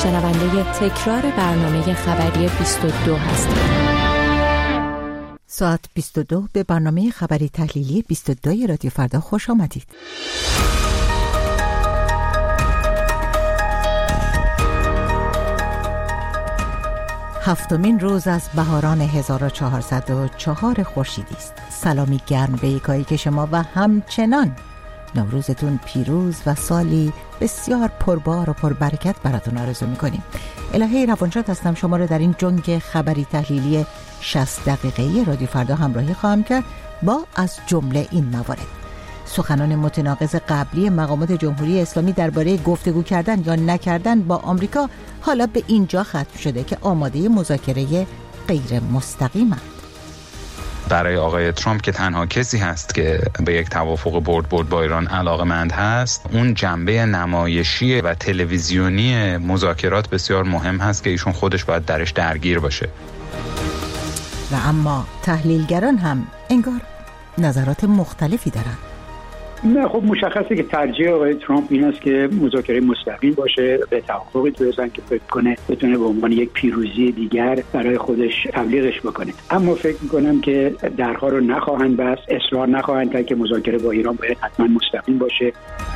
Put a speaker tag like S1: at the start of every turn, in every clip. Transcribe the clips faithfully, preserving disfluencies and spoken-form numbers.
S1: شنونده تکرار برنامه خبری بیست و دو هستید.
S2: ساعت بیست و دو به برنامه خبری تحلیلی بیست و دو رادیو فردا خوش آمدید. هفتمین روز از بهاران هزار و چهارصد و چهار خورشیدی است. سلامی گرم به یکایی که شما و همچنان نوروزتون پیروز و سالی بسیار پربار و پربرکت براتون آرزو میکنیم. الهه روانشاد هستم، شما رو در این جنگ خبری تحلیلی شصت دقیقه‌ای رادیو فردا همراهی خواهم کرد با از جمله این موارد: سخنان متناقض قبلی مقامات جمهوری اسلامی درباره گفتگو کردن یا نکردن با آمریکا حالا به اینجا ختم شده که آماده مذاکره غیر مستقیمند.
S3: برای آقای ترامپ که تنها کسی هست که به یک توافق برد برد با ایران علاقه‌مند هست، اون جنبه نمایشی و تلویزیونی مذاکرات بسیار مهم هست که ایشون خودش باید درش درگیر باشه.
S2: و اما تحلیلگران هم انگار نظرات مختلفی دارن.
S4: نه خب مشخصه که ترجیح آقای ترامپ این است که مذاکره مستقیم باشه، به توافقی برسن که فکر کنه بتونه به عنوان یک پیروزی دیگر برای خودش تبلیغش بکنه. اما فکر میکنم که درها رو نخواهند بست، اصرار نخواهند کرد که مذاکره با ایران باید حتما مستقیم باشه.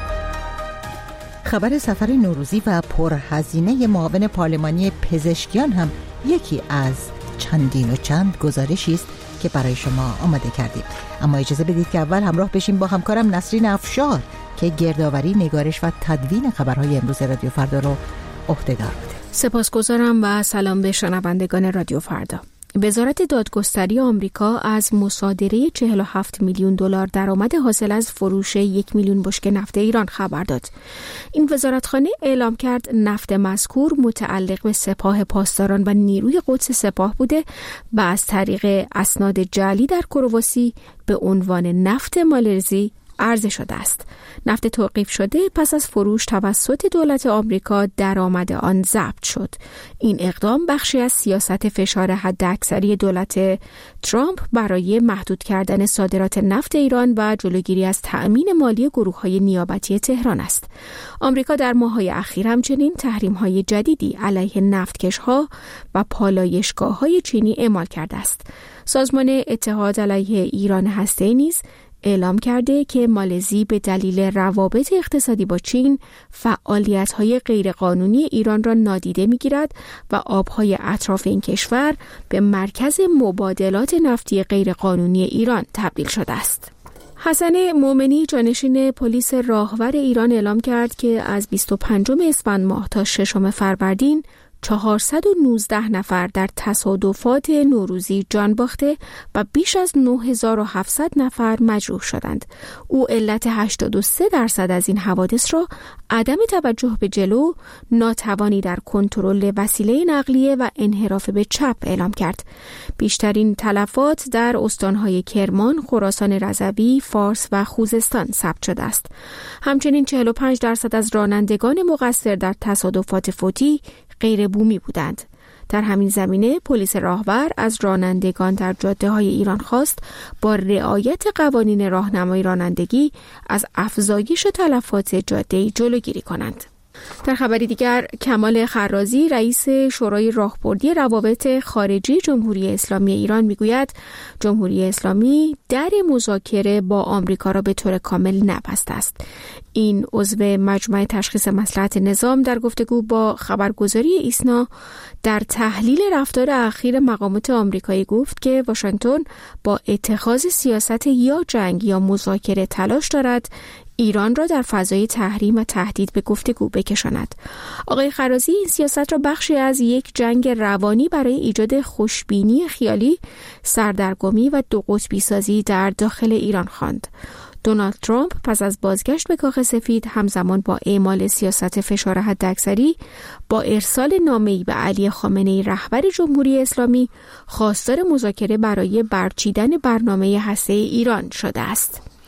S2: خبر سفر نوروزی و پرهزینه معاون پارلمانی پزشکیان هم یکی از چندین و چند گزارشی است که برای شما آماده کردیم. اما اجازه بدید که اول همراه بشیم با همکارم نسرین افشار که گردآوری، نگارش و تدوین خبرهای امروز رادیو فردا رو عهده‌دار بوده.
S5: سپاسگزارم و سلام به شنوندگان رادیو فردا. وزارت دادگستری آمریکا از مصادره چهل و هفت میلیون دلار درآمد حاصل از فروش یک میلیون بشکه نفت ایران خبر داد. این وزارتخانه اعلام کرد نفت مذکور متعلق به سپاه پاسداران و نیروی قدس سپاه بوده و از طریق اسناد جعلی در کرواسی به عنوان نفت مالزی عرضه شده است. نفت توقیف شده پس از فروش توسط دولت آمریکا درآمد آن ضبط شد. این اقدام بخشی از سیاست فشار حداکثری دولت ترامپ برای محدود کردن صادرات نفت ایران و جلوگیری از تأمین مالی گروه‌های نیابتی تهران است. آمریکا در ماه‌های اخیر همچنین تحریم‌های جدیدی علیه نفتکش‌ها و پالایشگاه‌های چینی اعمال کرده است. سازمان اتحاد علیه ایران هسته‌ای نیز اعلام کرده که مالزی به دلیل روابط اقتصادی با چین فعالیت‌های غیرقانونی ایران را نادیده می‌گیرد و آب‌های اطراف این کشور به مرکز مبادلات نفتی غیرقانونی ایران تبدیل شده است. حسن مومنی، جانشین پلیس راهور ایران، اعلام کرد که از بیست و پنجم اسفند ماه تا ششم فروردین چهارصد و نوزده نفر در تصادفات نوروزی جان باخته و بیش از نه هزار و هفتصد نفر مجروح شدند. او علت هشتاد و سه درصد از این حوادث را عدم توجه به جلو، ناتوانی در کنترل وسیله نقلیه و انحراف به چپ اعلام کرد. بیشترین تلفات در استانهای کرمان، خراسان رضوی، فارس و خوزستان ثبت شده است. همچنین چهل و پنج درصد از رانندگان مقصر در تصادفات فوتی غیر بومی بودند. در همین زمینه پلیس راهور از رانندگان در جاده‌های ایران خواست با رعایت قوانین راهنمایی رانندگی از افزایش تلفات جاده‌ای جلوگیری کنند. در خبری دیگر، کمال خرازی، رئیس شورای راهبردی روابط خارجی جمهوری اسلامی ایران میگوید جمهوری اسلامی در مذاکره با آمریکا را به طور کامل نبسته است. این عضو مجمع تشخیص مصلحت نظام در گفتگو با خبرگزاری ایسنا در تحلیل رفتار اخیر مقامات آمریکایی گفت که واشنگتن با اتخاذ سیاست یا جنگ یا مذاکره تلاش دارد ایران را در فضای تحریم و تهدید به گفتگو بکشاند. آقای خرازی این سیاست را بخشی از یک جنگ روانی برای ایجاد خوشبینی خیالی، سردرگمی و دو قطبی سازی در داخل ایران خواند. دونالد ترامپ پس از بازگشت به کاخ سفید همزمان با اعمال سیاست فشار حداکثری با ارسال نامه‌ای به علی خامنه‌ای رهبر جمهوری اسلامی خواستار مذاکره برای برچیدن برنامه هسته‌ای ایران شده است.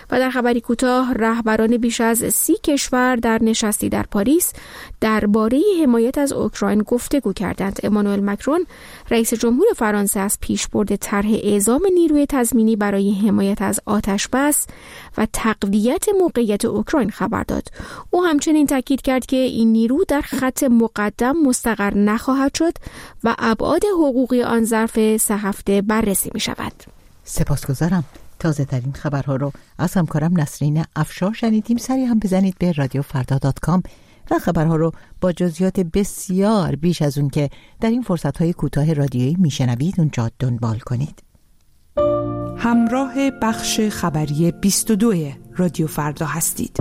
S5: و در خبری کوتاه رهبران بیش از سی کشور در نشستی در پاریس درباره حمایت از اوکراین گفتگو کردند. امانوئل مکرون رئیس جمهور فرانسه از پیشبرد طرح اعزام نیروی تضمینی برای حمایت از آتش‌بس و تقویت موقعیت اوکراین خبر داد. او همچنین تاکید کرد که این نیرو در خط مقدم مستقر نخواهد شد و ابعاد حقوقی آن ظرف سه هفته بررسی می شود.
S2: سپاسگزارم. تازه ترین خبرها رو از همکارم نسرین افشار شنیدیم. سری هم بزنید به رادیو فردا دات کام و خبرها رو با جزئیات بسیار بیش از اون که در این فرصت‌های کوتاه رادیویی میشنوید اونجا دنبال کنید.
S6: همراه بخش خبری بیست و دو رادیو فردا هستید.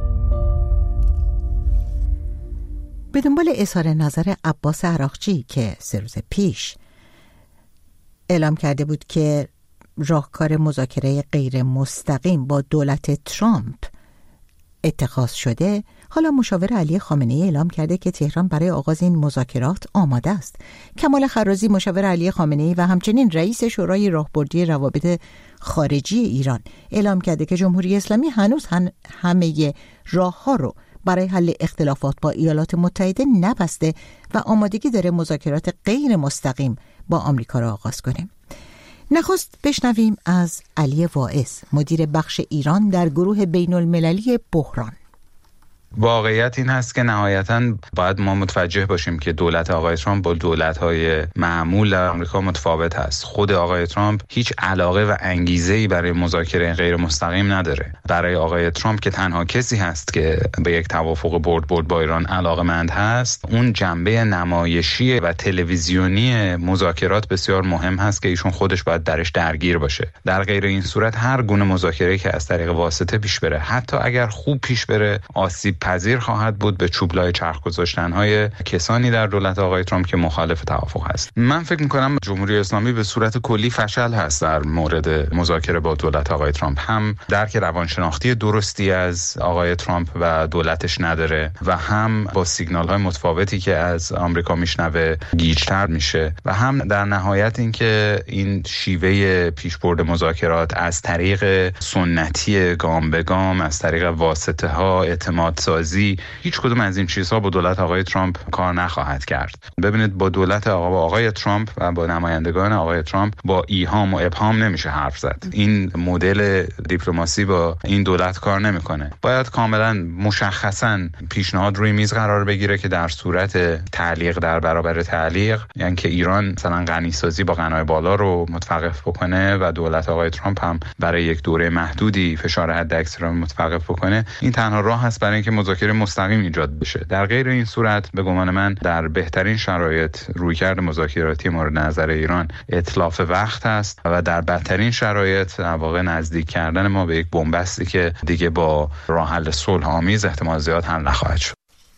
S2: به دنبال اظهار نظر عباس عراقچی که سه روز پیش اعلام کرده بود که راهکار مذاکره غیر مستقیم با دولت ترامپ اتخاذ شده، حالا مشاور علی خامنه‌ای اعلام کرده که تهران برای آغاز این مذاکرات آماده است. کمال خرازی مشاور علی خامنه‌ای و همچنین رئیس شورای راهبردی روابط خارجی ایران اعلام کرده که جمهوری اسلامی هنوز هم همه راه‌ها رو برای حل اختلافات با ایالات متحده نبسته و آمادگی داره مذاکرات غیر مستقیم با آمریکا را آغاز کنه. نخست بشنویم از علی واعظ، مدیر بخش ایران در گروه بین المللی بحران.
S3: واقعیت این هست که نهایتاً باید ما متوجه باشیم که دولت آقای ترامپ با دولت‌های معمول آمریکا متفاوت است. خود آقای ترامپ هیچ علاقه و انگیزه‌ای برای مذاکره غیر مستقیم نداره. برای آقای ترامپ که تنها کسی هست که به یک توافق برد برد با ایران علاقه‌مند هست، اون جنبه نمایشی و تلویزیونی مذاکرات بسیار مهم هست که ایشون خودش باید درش درگیر باشه. در غیر این صورت هر گونه مذاکره‌ای که از طریق واسطه پیش بره، حتی اگر خوب پیش بره، آسیب پذیر خواهد بود به چوبلای چرخ گذاشتن‌های کسانی در دولت آقای ترامپ که مخالف توافق هست. من فکر می‌کنم جمهوری اسلامی به صورت کلی فشل هست در مورد مذاکره با دولت آقای ترامپ. هم درک روانشناختی درستی از آقای ترامپ و دولتش نداره و هم با سیگنال‌های متفاوتی که از آمریکا میشنوه گیج‌تر میشه و هم در نهایت اینکه این شیوه پیشبرد مذاکرات از طریق سنتی گام به گام، از طریق واسطه‌ها، اعتماد سازی، هیچ کدوم از این چیزها با دولت آقای ترامپ کار نخواهد کرد. ببینید با دولت آقا آقای ترامپ و با نمایندگان آقای ترامپ با ایهام و ابهام نمیشه حرف زد. این مدل دیپلماسی با این دولت کار نمیکنه. باید کاملا مشخصا پیشنهاد روی میز قرار بگیره که در صورت تعلیق در برابر تعلیق، یعنی که ایران مثلا غنی سازی با غنای بالا رو متوقف بکنه و دولت آقای ترامپ هم برای یک دوره محدودی فشار حداکثر رو متوقف بکنه، این تنها راه هست برای اینکه مذاکره مستقیم ایجاد بشه. در غیر این صورت به گمان من در بهترین شرایط رویکرد مذاکراتی مورد نظر ایران اتلاف وقت است و در بدترین شرایط در واقع نزدیک کردن ما به یک بنبستی که دیگه با راه حل صلح آمیز احتمال زیاد حل نخواهد شد.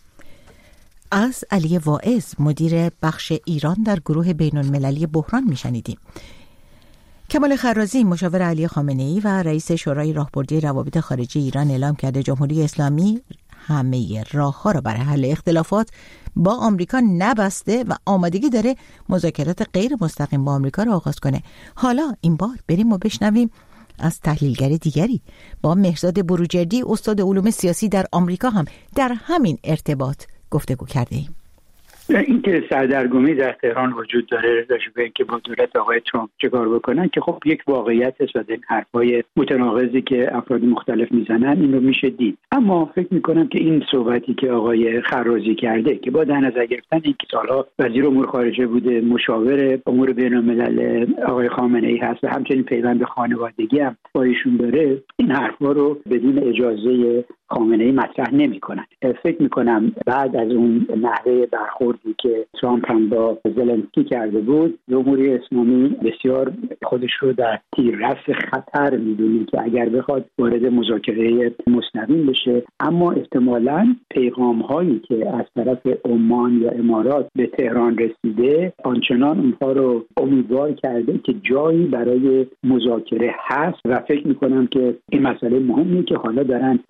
S2: از علی واعظ، مدیر بخش ایران در گروه بین المللی بحران میشنیدیم. کمال خرازی مشاور علی خامنه‌ای و رئیس شورای راهبردی روابط خارجی ایران اعلام کرده جمهوری اسلامی همه راه‌ها را برای حل اختلافات با آمریکا نبسته و آمادگی داره مذاکرات غیر مستقیم با آمریکا را آغاز کنه. حالا این بار بریم و بشنویم از تحلیلگر دیگری، با مهرزاد بروجردی، استاد علوم سیاسی در آمریکا، هم در همین ارتباط گفتگو کرده ایم.
S4: این که سردرگمی در تهران وجود داره راجع به اینکه با دولت آقای ترامپ چیکار بکنن که خب یک واقعیت است و این حرفای متناقضی که افراد مختلف میزنن این رو میشه دید. اما فکر میکنم که این صحبتی که آقای خرازی کرده که با در نظر گرفتن اینکه سالها وزیر امور خارجه بوده، مشاور امور بین الملل آقای خامنه‌ای هست و همچنین پیوند خانوادگی هم با ایشون داره، این حرفا رو بدون اجازه خامنه‌ای مطرح نمی‌کنن. فکر می‌کنم بعد از اون نحوه برخوردی که ترامپ هم با زلنسکی کرده بود، جمهوری اسلامی بسیار خودش رو در تیررس خطر می‌دونه که اگر بخواد وارد مذاکره مستقیم بشه، اما احتمالاً پیغام‌هایی که از طرف عمان یا امارات به تهران رسیده آنچنان اونها رو امیدوار کرده که جایی برای مذاکره هست و فکر می‌کنم که این مسئله مهمیه که حالا دارن در زمان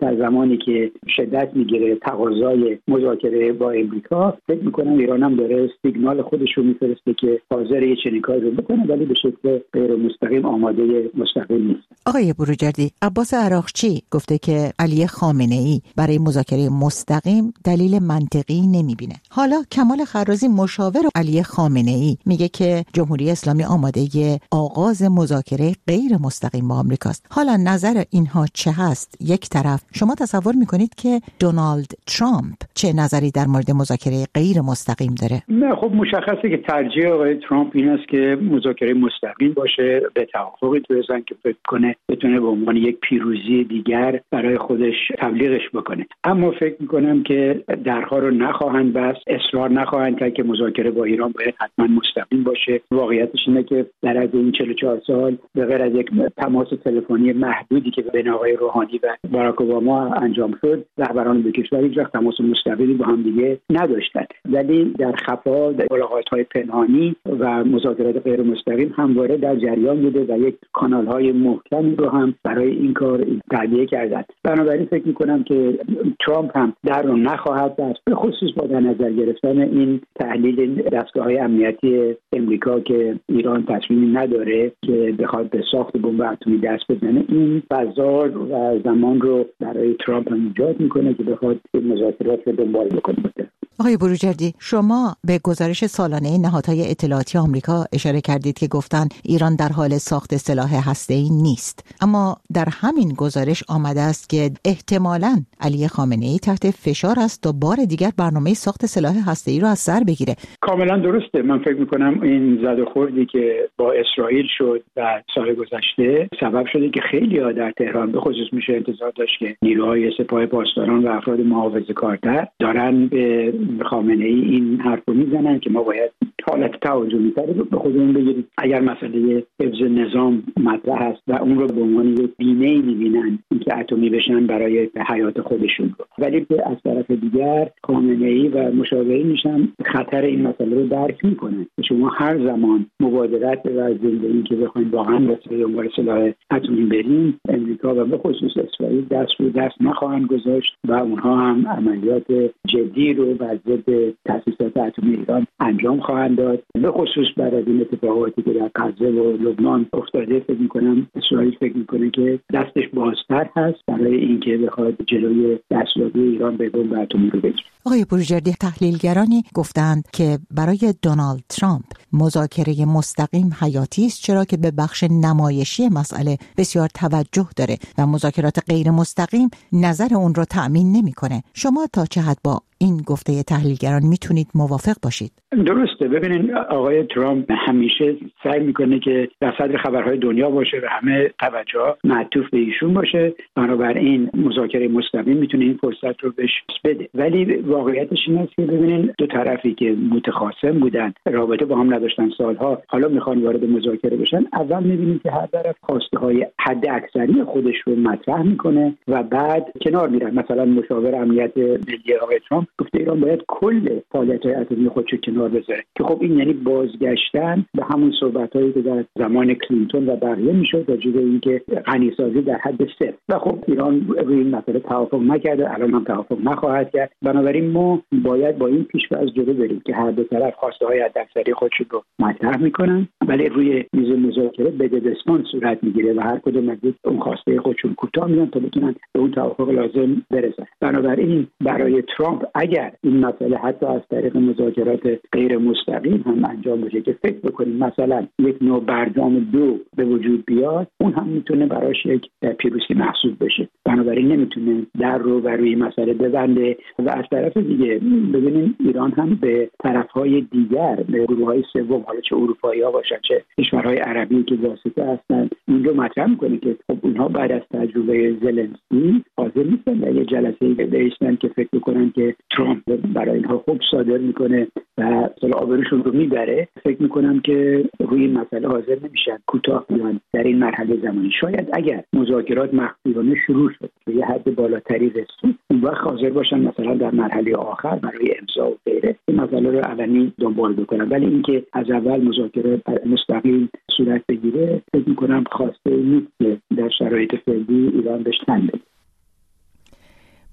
S4: زمانی که شدت میگیره تقاضای مذاکره با امریکا، فکر میکنم ایران هم داره سیگنال خودش رو میفرسته که حاضر یه چنین کاری رو بکنه، ولی به شکل غیر مستقیم آماده مستقیم نیست.
S2: آقای بروجردی، عباس عراقچی گفته که علی خامنه‌ای برای مذاکره مستقیم دلیل منطقی نمیبینه. حالا کمال خرازی مشاور علی خامنه‌ای میگه که جمهوری اسلامی آماده آغاز مذاکره غیر مستقیم با آمریکاست. حالا نظر اینها چه هست؟ یک طرف شما تصور میکنید که دونالد ترامپ چه نظری در مورد مذاکره غیر مستقیم داره؟
S4: نه، خب مشخصه که ترجیح آقای ترامپ این است که مذاکره مستقیم باشه، به توافقی برسن که فکر کنه بتونه به عنوان یک پیروزی دیگر برای خودش تبلیغش بکنه. اما فکر میکنم که درها رو نخواهند بست، اصرار نخواهند کرد که مذاکره با ایران باید حتما مستقیم باشه. واقعیتش اینه که در از این چهل و چهار سال به غیر از یک تماس تلفنی محدودی که بین آقای روحانی و باراک اوباما انجام شد، رهبران دو کشور هیچ وقت تماس مستقیمی با هم دیگه نداشتند. ولی در خفا، در ملاقات‌های پنهانی و مذاکرات غیر مستقیم همواره در جریان بوده و یک کانال‌های محکمی رو هم برای این کار تعبیه کردند. بنابراین فکر می‌کنم که ترامپ هم در رو نخواهد بست، به خصوص با در نظر گرفتن این تحلیل دستگاه‌های امنیتی امریکا که ایران تصمیمی نداره که بخواد به ساخت بمب اتمی دست بزنه. این فضا و زمان رو برای ترامپ هم ایجاد میکنه که بخواد این مذاکرات رو دنبال بکنه.
S2: آقای بروجردی، شما به گزارش سالانه نهادهای اطلاعاتی آمریکا اشاره کردید که گفتن ایران در حال ساخت سلاح هسته‌ای نیست، اما در همین گزارش آمده است که احتمالاً علی خامنه‌ای تحت فشار است تا بار دیگر برنامه ساخت سلاح هسته‌ای رو از سر بگیره.
S4: کاملا درسته. من فکر می‌کنم این زد و خوردی که با اسرائیل شد و سال گذشته سبب شده که خیلی‌ها در تهران به خصوص میشه انتظار داشت که نیروهای سپاه پاسداران و افراد محافظه‌کارتر دارن به خامنه‌ای این حرفو میزنن که ما باید حالت تهاجمی‌تری رو به خودمون بگیریم. اگر مسئله حفظ نظام مطرح است و اون رو به عنوان یک بیمه‌ای می‌بینن اینکه اتمی بشن برای حیات خودشون رو، ولی از طرف دیگر خامنه‌ای و مشاورینش هم خطر این مسئله رو درک می‌کنن. شما هر زمان مبادرت و زندگی که بخواید واقعا واسه دنبال سلاح اتمی بریم، امریکا و به خصوص اسرائیل دست رو دست نخواهند گذاشت و اونها هم عملیات جدی رو بر ضد تأسیسات اتمی ایران انجام خواهند داد. به خصوص بعد از این اتفاقاتی که در غزه و لبنان افتاده، فکر می‌کنم اسرائیل فکر می‌کنه که دستش بازتر هست برای اینکه بخواد جلوی دستیابی ایران به بمب اتمی رو بگیره.
S2: آقای بروجردی، تحلیلگرانی گفتند که برای دونالد ترامپ مذاکره مستقیم حیاتی است، چرا که به بخش نمایشی مسئله بسیار توجه داره و مذاکرات غیر مستقیم نظر اون رو تأمین نمی‌کنه. شما تا چه حد با این گفته تحلیلگران میتونید موافق باشید؟
S4: درسته. ببینید آقای ترامپ همیشه سعی میکنه که در صدر خبرهای دنیا باشه و همه توجه معطوف به ایشون باشه، بنابراین مذاکره مستقیم میتونه این فرصت رو بهش بده. ولی واقعیتش این است که ببینید دو طرفی که متخاصم بودن، رابطه با هم نداشتن سالها، حالا میخوان وارد مذاکره بشن. اول میبینید که هر طرف خواسته های حد اکثری خودش رو مطرح میکنه و بعد کنار میرن. مثلا مشاور امنیت ملی آقای ترامپ گفته ایران باید کل فعالیت‌های اتمی خودش رو کنار بذاره، که خب این یعنی بازگشتن به همون صحبت‌هایی که در زمان کلینتون و بقیه میشد در جهت اینکه غنیسازی در حد صفر. و خب ایران روی این مسئله توافق نکرده، الان هم توافق نخواهد کرد. بنابراین ما باید با این پیش‌فرض جلو بریم که هر دو طرف خواسته‌های حداکثری خودشون رو مطرح میکنن، ولی روی میز مذاکره بدبستان صورت میگیره و هر کدوم از اون خواسته خودشون کوتاه میان تا بتونن به اون توافق لازم برسن. بنابراین برای ترامپ اگر این مسئله حتی از طریق مذاکرات غیر مستقیم هم انجام بشه که فکر بکنیم مثلا یک نوع برجام دو به وجود بیاد، اون هم میتونه براش یک پیروزی محسوب بشه. بنابراین نمیتونه در رو بر روی مسئله ببنده. و از طرف دیگه ببینیم ایران هم به طرفهای دیگر، به گروه‌های سوم، حالا چه اروپایی‌ها باشن چه کشورهای عربی که واسطه هستن، این رو مطرح میکنه که خب اونها بعد از تجربه زلنسکی حاضر نیستن در یه جلسه‌ای بایستن که فکر میکنن که ترامپ برای اینها خوب صادر میکنه و اصلا آبروشون رو میبره. فکر میکنم که روی این مسئله حاضر نمیشن کوتاه بیان در این مرحله زمانی. شاید اگر مذاکرات مخفیانه شروع شد به یه حد بالاتری رسید، اون وقت حاضر باشن مثلا در مرحله آخر برای امضا و غیره این مسئله رو علنی دنبال بکنن. ولی اینکه از اول مذاکره مستقیم صورت بگیره، فکر میکنم خواسته نیست که در شرایط فعلی ایران بهش تن بده.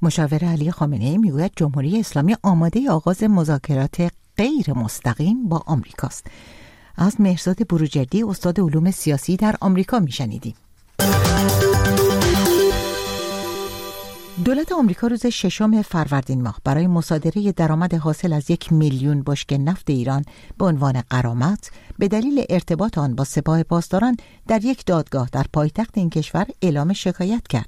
S2: مشاور علی خامنه‌ای میگوید جمهوری اسلامی آماده آغاز مذاکرات غیر مستقیم با آمریکاست. از مهرزاد بروجردی استاد علوم سیاسی در آمریکا میشنیدیم. دولت آمریکا روز ششم فروردین ماه برای مصادره درآمد حاصل از یک میلیون بشکه نفت ایران به عنوان غرامت به دلیل ارتباط آن با سپاه پاسداران در یک دادگاه در پایتخت این کشور اعلام شکایت کرد.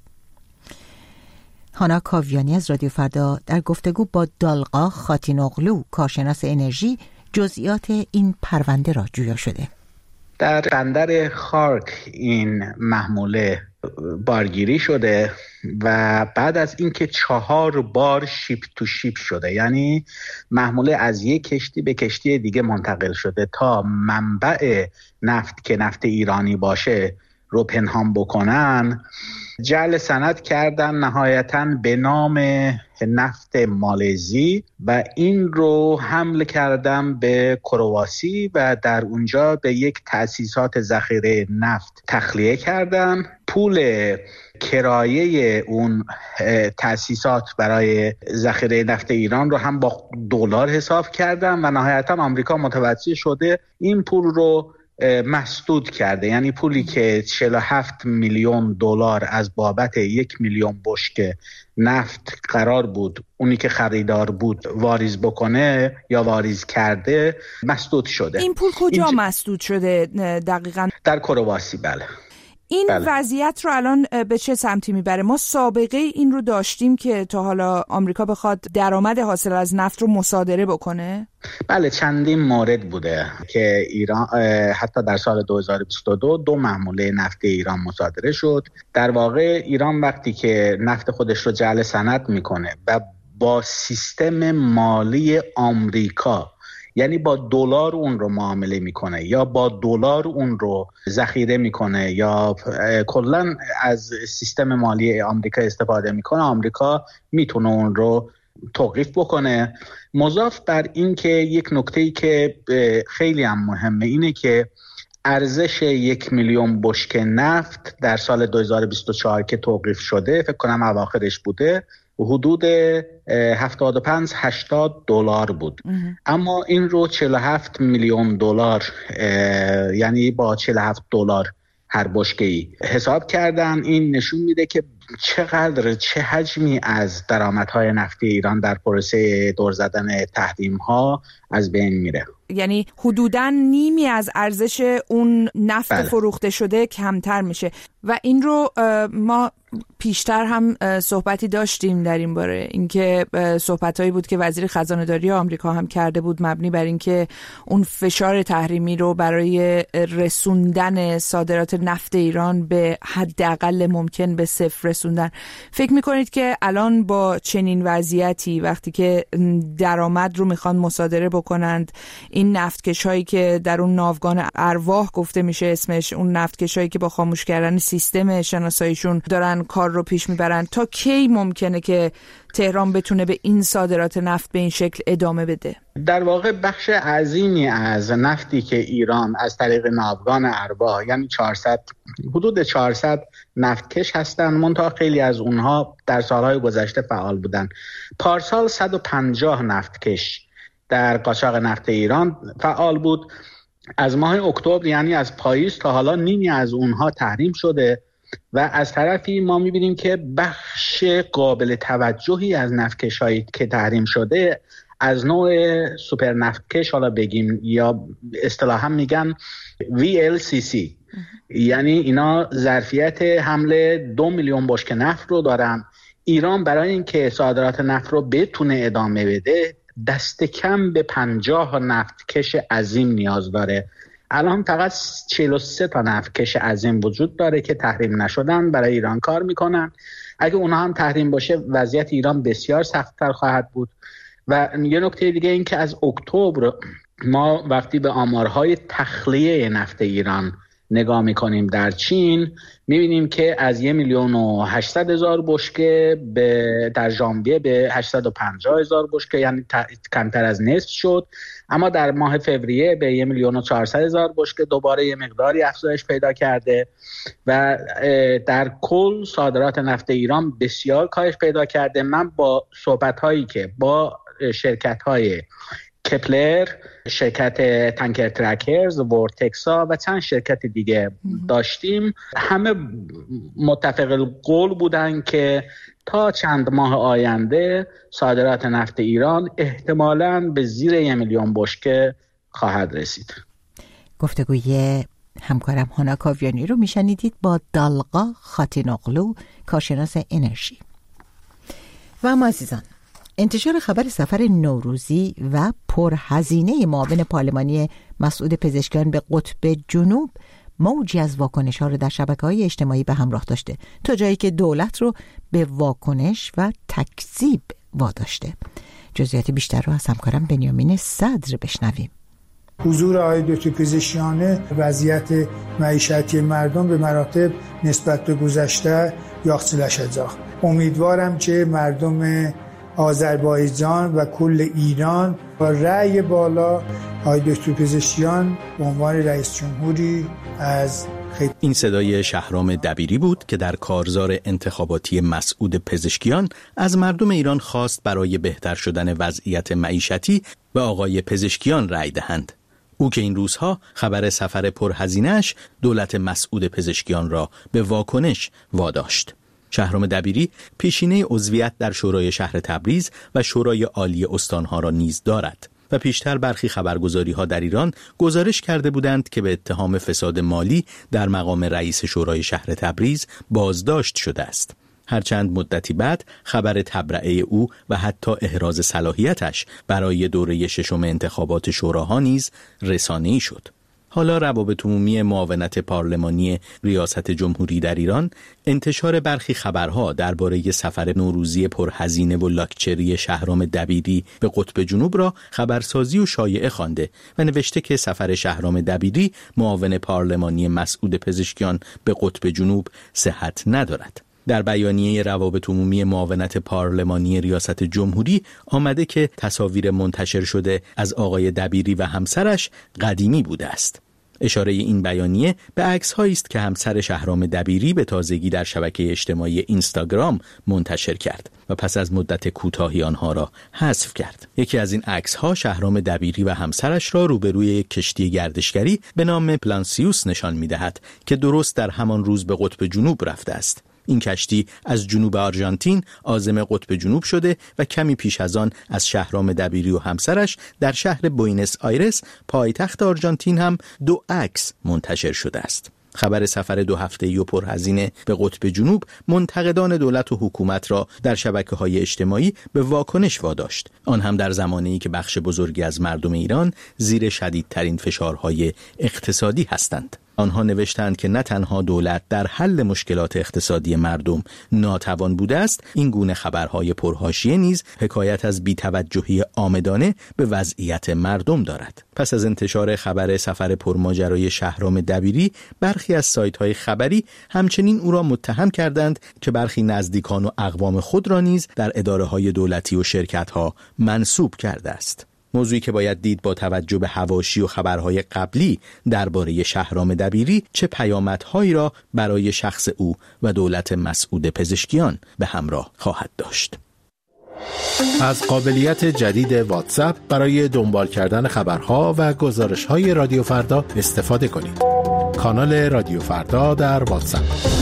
S2: هانا کاویانی از رادیو فردا در گفتگو با دالقا خاتینوغلو کارشناس انرژی جزئیات این پرونده را جویا شده.
S7: در بندر خارک این محموله بارگیری شده و بعد از اینکه چهار بار شیپ تو شیپ شده، یعنی محموله از یک کشتی به کشتی دیگه منتقل شده تا منبع نفت که نفت ایرانی باشه رو پنهان بکنن، جعل سند کردن نهایتاً به نام نفت مالزی و این رو حمل کردن به کرواسی و در اونجا به یک تأسیسات ذخیره نفت تخلیه کردن. پول کرایه اون تأسیسات برای ذخیره نفت ایران رو هم با دلار حساب کردن و نهایتاً آمریکا متوجه شده این پول رو مسدود کرده، یعنی پولی که چهل و هفت میلیون دلار از بابت یک میلیون بشکه نفت قرار بود اونی که خریدار بود واریز بکنه یا واریز کرده مسدود شده.
S6: این پول کجا این مسدود شده دقیقاً؟
S7: در کرواسی. بله.
S6: این
S7: بله.
S6: وضعیت رو الان به چه سمتی میبره؟ ما سابقه این رو داشتیم که تا حالا آمریکا بخواد درآمد حاصل از نفت رو مصادره بکنه؟
S7: بله، چندین مورد بوده که ایران حتی در سال دو هزار و بیست و دو دو محموله نفت ایران مصادره شد. در واقع ایران وقتی که نفت خودش رو جعل سند میکنه و با سیستم مالی آمریکا، یعنی با دلار اون رو معامله میکنه یا با دلار اون رو ذخیره میکنه یا کلا از سیستم مالی آمریکا استفاده میکنه، آمریکا میتونه اون رو توقیف بکنه. مضاف بر این که یک نکته‌ای که خیلی هم مهمه اینه که ارزش یک میلیون بشکه نفت در سال دو هزار و بیست و چهار که توقیف شده، فکر کنم اواخرش بوده، حدود هفتاد و پنج هشتاد دلار بود. اما این رو چهل و هفت میلیون دلار، یعنی با چهل و هفت دلار هر بشکه‌ای حساب کردن. این نشون میده که چقدر چه حجمی از درآمدهای نفتی ایران در پروسه دور زدن تحریم‌ها از بین میره.
S6: یعنی حدوداً نیمی از ارزش اون نفت بله. فروخته شده کمتر میشه و این رو ما پیشتر هم صحبتی داشتیم در این باره، اینکه صحبتایی بود که وزیر خزانه داری آمریکا هم کرده بود مبنی بر اینکه اون فشار تحریمی رو برای رسوندن صادرات نفت ایران به حداقل ممکن به صفر رسوندن. فکر میکنید که الان با چنین وضعیتی وقتی که درآمد رو میخوان مصادره بکنند، این نفتکشایی که در اون ناوگان ارواح گفته میشه اسمش، اون نفتکشایی که با خاموش کردن سیستم شناساییشون دارن کار رو پیش میبرن، تا کی ممکنه که تهران بتونه به این صادرات نفت به این شکل ادامه بده؟
S7: در واقع بخش عظیمی از نفتی که ایران از طریق ناوگان ارواح، یعنی چهارصد حدود چهارصد نفتکش هستن، منتها خیلی از اونها در سالهای گذشته فعال بودن. پارسال صد و پنجاه نفتکش در قاچاق نفت ایران فعال بود. از ماه اکتبر، یعنی از پاییز تا حالا، نیمی از اونها تحریم شده و از طرفی ما می‌بینیم که بخش قابل توجهی از نفتکش‌هایی که تحریم شده از نوع سوپر نفتکش، حالا بگیم یا اصطلاحاً میگن وی ال سی سی، یعنی اینا ظرفیت حمل دو میلیون بشکه نفت رو دارن. ایران برای اینکه صادرات نفت رو بتونه ادامه بده دست کم به پنجاه نفتکش عظیم نیاز داره. الان فقط چهل و سه تا نفتکش عظیم وجود داره که تحریم نشدن، برای ایران کار میکنن. اگه اونها هم تحریم باشه وضعیت ایران بسیار سخت‌تر خواهد بود. و یه نکته دیگه این که از اکتبر ما وقتی به آمارهای تخلیه نفت ایران نگاه میکنیم در چین میبینیم که از یک میلیون و هشتصد هزار بشکه به در ژانویه به هشتصد و پنجاه هزار بشکه، یعنی کمتر از نصف شد. اما در ماه فوریه به یک میلیون و چهارصد هزار بشکه دوباره یه مقداری افزایش پیدا کرده و در کل صادرات نفت ایران بسیار کاهش پیدا کرده. من با صحبت هایی که با شرکت های کپلر، شرکت تانکر ترکرز، ورتکسا و چند شرکت دیگه داشتیم، همه متفق قول بودن که تا چند ماه آینده صادرات نفت ایران احتمالاً به زیر یک میلیون بشکه خواهد رسید.
S2: گفتگوی همکارم هانا کاویانی رو میشنیدید با دالقا خاتینوغلو، کارشناس انرژی. و اما عزیزان، انتشار خبر سفر نوروزی و پرهزینه معاون پارلمانی مسعود پزشکیان به قطب جنوب موجی از واکنش‌ها رو در شبکه‌های اجتماعی به همراه داشته، تا جایی که دولت رو به واکنش و تکذیب واداشته. جزئیات بیشتر رو از همکارم بنیامین صدر بشنویم.
S8: حضور آقای دکتر پزشکیان وضعیت معیشتی مردم به مراتب نسبت به گذشته یاخسلش ازاخ. امیدوارم که مردم آذربایجان و کل ایران با رأی بالا آقای دکتر پزشکیان به عنوان رئیس جمهوری از خیلی.
S9: این صدای شهرام دبیری بود که در کارزار انتخاباتی مسعود پزشکیان از مردم ایران خواست برای بهتر شدن وضعیت معیشتی به آقای پزشکیان رأی دهند. او که این روزها خبر سفر پرهزینه‌اش دولت مسعود پزشکیان را به واکنش واداشت. شهرام دبیری پیشینه عضویت در شورای شهر تبریز و شورای عالی استانها را نیز دارد و پیشتر برخی خبرگزاری‌ها در ایران گزارش کرده بودند که به اتهام فساد مالی در مقام رئیس شورای شهر تبریز بازداشت شده است. هرچند مدتی بعد خبر تبرئه او و حتی احراز صلاحیتش برای دوره ششم انتخابات شوراها نیز رسانه‌ای شد. حالا روابط عمومی معاونت پارلمانی ریاست جمهوری در ایران انتشار برخی خبرها درباره سفر نوروزی پرهزینه و لاکچری شهرام دبیری به قطب جنوب را خبرسازی و شایعه خوانده و نوشته که سفر شهرام دبیری معاون پارلمانی مسعود پزشکیان به قطب جنوب صحت ندارد. در بیانیه روابط عمومی معاونت پارلمانی ریاست جمهوری آمده که تصاویر منتشر شده از آقای دبیری و همسرش قدیمی بوده است. اشاره این بیانیه به عکس‌هایی است که همسر شهرام دبیری به تازگی در شبکه اجتماعی اینستاگرام منتشر کرد و پس از مدت کوتاهی آنها را حذف کرد. یکی از این عکس‌ها شهرام دبیری و همسرش را روبروی یک کشتی گردشگری به نام پلانسیوس نشان می‌دهد که درست در همان روز به قطب جنوب رفته است. این کشتی از جنوب آرژانتین عازم قطب جنوب شده و کمی پیش از آن از شهرام دبیری و همسرش در شهر بوینس آیرس پایتخت آرژانتین هم دو عکس منتشر شده است. خبر سفر دو هفته‌ای و پرهزینه به قطب جنوب منتقدان دولت و حکومت را در شبکه‌های اجتماعی به واکنش واداشت، آن هم در زمانه‌ای که بخش بزرگی از مردم ایران زیر شدیدترین فشارهای اقتصادی هستند. آنها نوشتند که نه تنها دولت در حل مشکلات اقتصادی مردم ناتوان بوده است، این گونه خبرهای پرحاشیه نیز حکایت از بی‌توجهی عامدانه به وضعیت مردم دارد. پس از انتشار خبر سفر پرماجرای شهرام دبیری، برخی از سایت‌های خبری همچنین او را متهم کردند که برخی نزدیکان و اقوام خود را نیز در اداره‌های دولتی و شرکت‌ها منصوب کرده است. موضوعی که باید دید با توجه به حواشی و خبرهای قبلی درباره شهرام دبیری چه پیامدهایی را برای شخص او و دولت مسعود پزشکیان به همراه خواهد داشت.
S10: از قابلیت جدید واتساپ برای دنبال کردن خبرها و گزارش‌های رادیو فردا استفاده کنید. کانال رادیو فردا در واتساپ.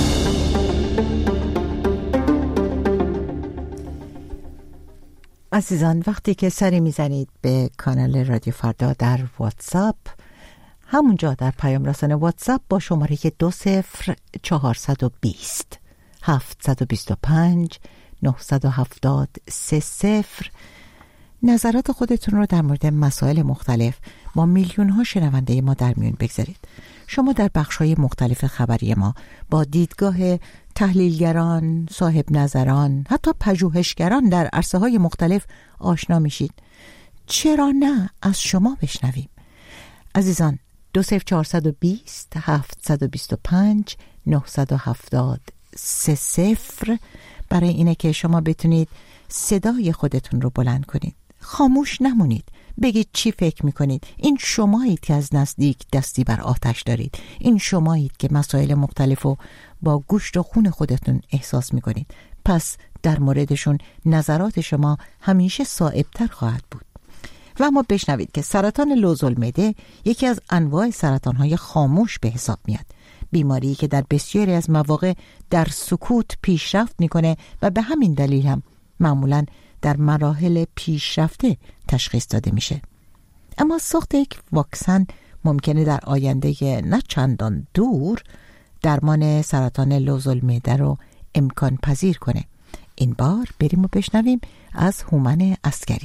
S2: عزیزان، وقتی که سری میزنید به کانال رادیو فردا در واتساپ، همونجا در پیام رسان واتساپ با شماره دو صفر چهارصد و بیست هفتصد و بیست و پنج نهصد و هفتاد سه صفر نظرات خودتون رو در مورد مسائل مختلف با میلیون ها شنونده ما در میون بگذارید. شما در بخش‌های مختلف خبری ما با دیدگاه تحلیلگران، صاحب نظران، حتی پژوهشگران در عرصه‌های مختلف آشنا میشید. چرا نه از شما بشنویم؟ عزیزان، دو صفر چهارصد و بیست هفتصد و بیست و پنج نهصد و هفتاد سه صفر برای اینه که شما بتونید صدای خودتون رو بلند کنید. خاموش نمونید، بگید چی فکر میکنید. این شمایید که از نزدیک دستی بر آتش دارید. این شمایید که مسائل مختلفو با گوشت و خون خودتون احساس میکنید. پس در موردشون نظرات شما همیشه صائب‌تر خواهد بود. و اما بشنوید که سرطان لوزالمعده یکی از انواع سرطان‌های خاموش به حساب میاد. بیماری که در بسیاری از مواقع در سکوت پیشرفت میکنه و به همین دلیل هم معمولاً در مراحل پیشرفته تشخیص داده میشه. اما ساخت یک واکسن ممکنه در آینده نه چندان دور درمان سرطان لوزالمعده رو امکان پذیر کنه. این بار بریم و بشنویم از هومن عسکری.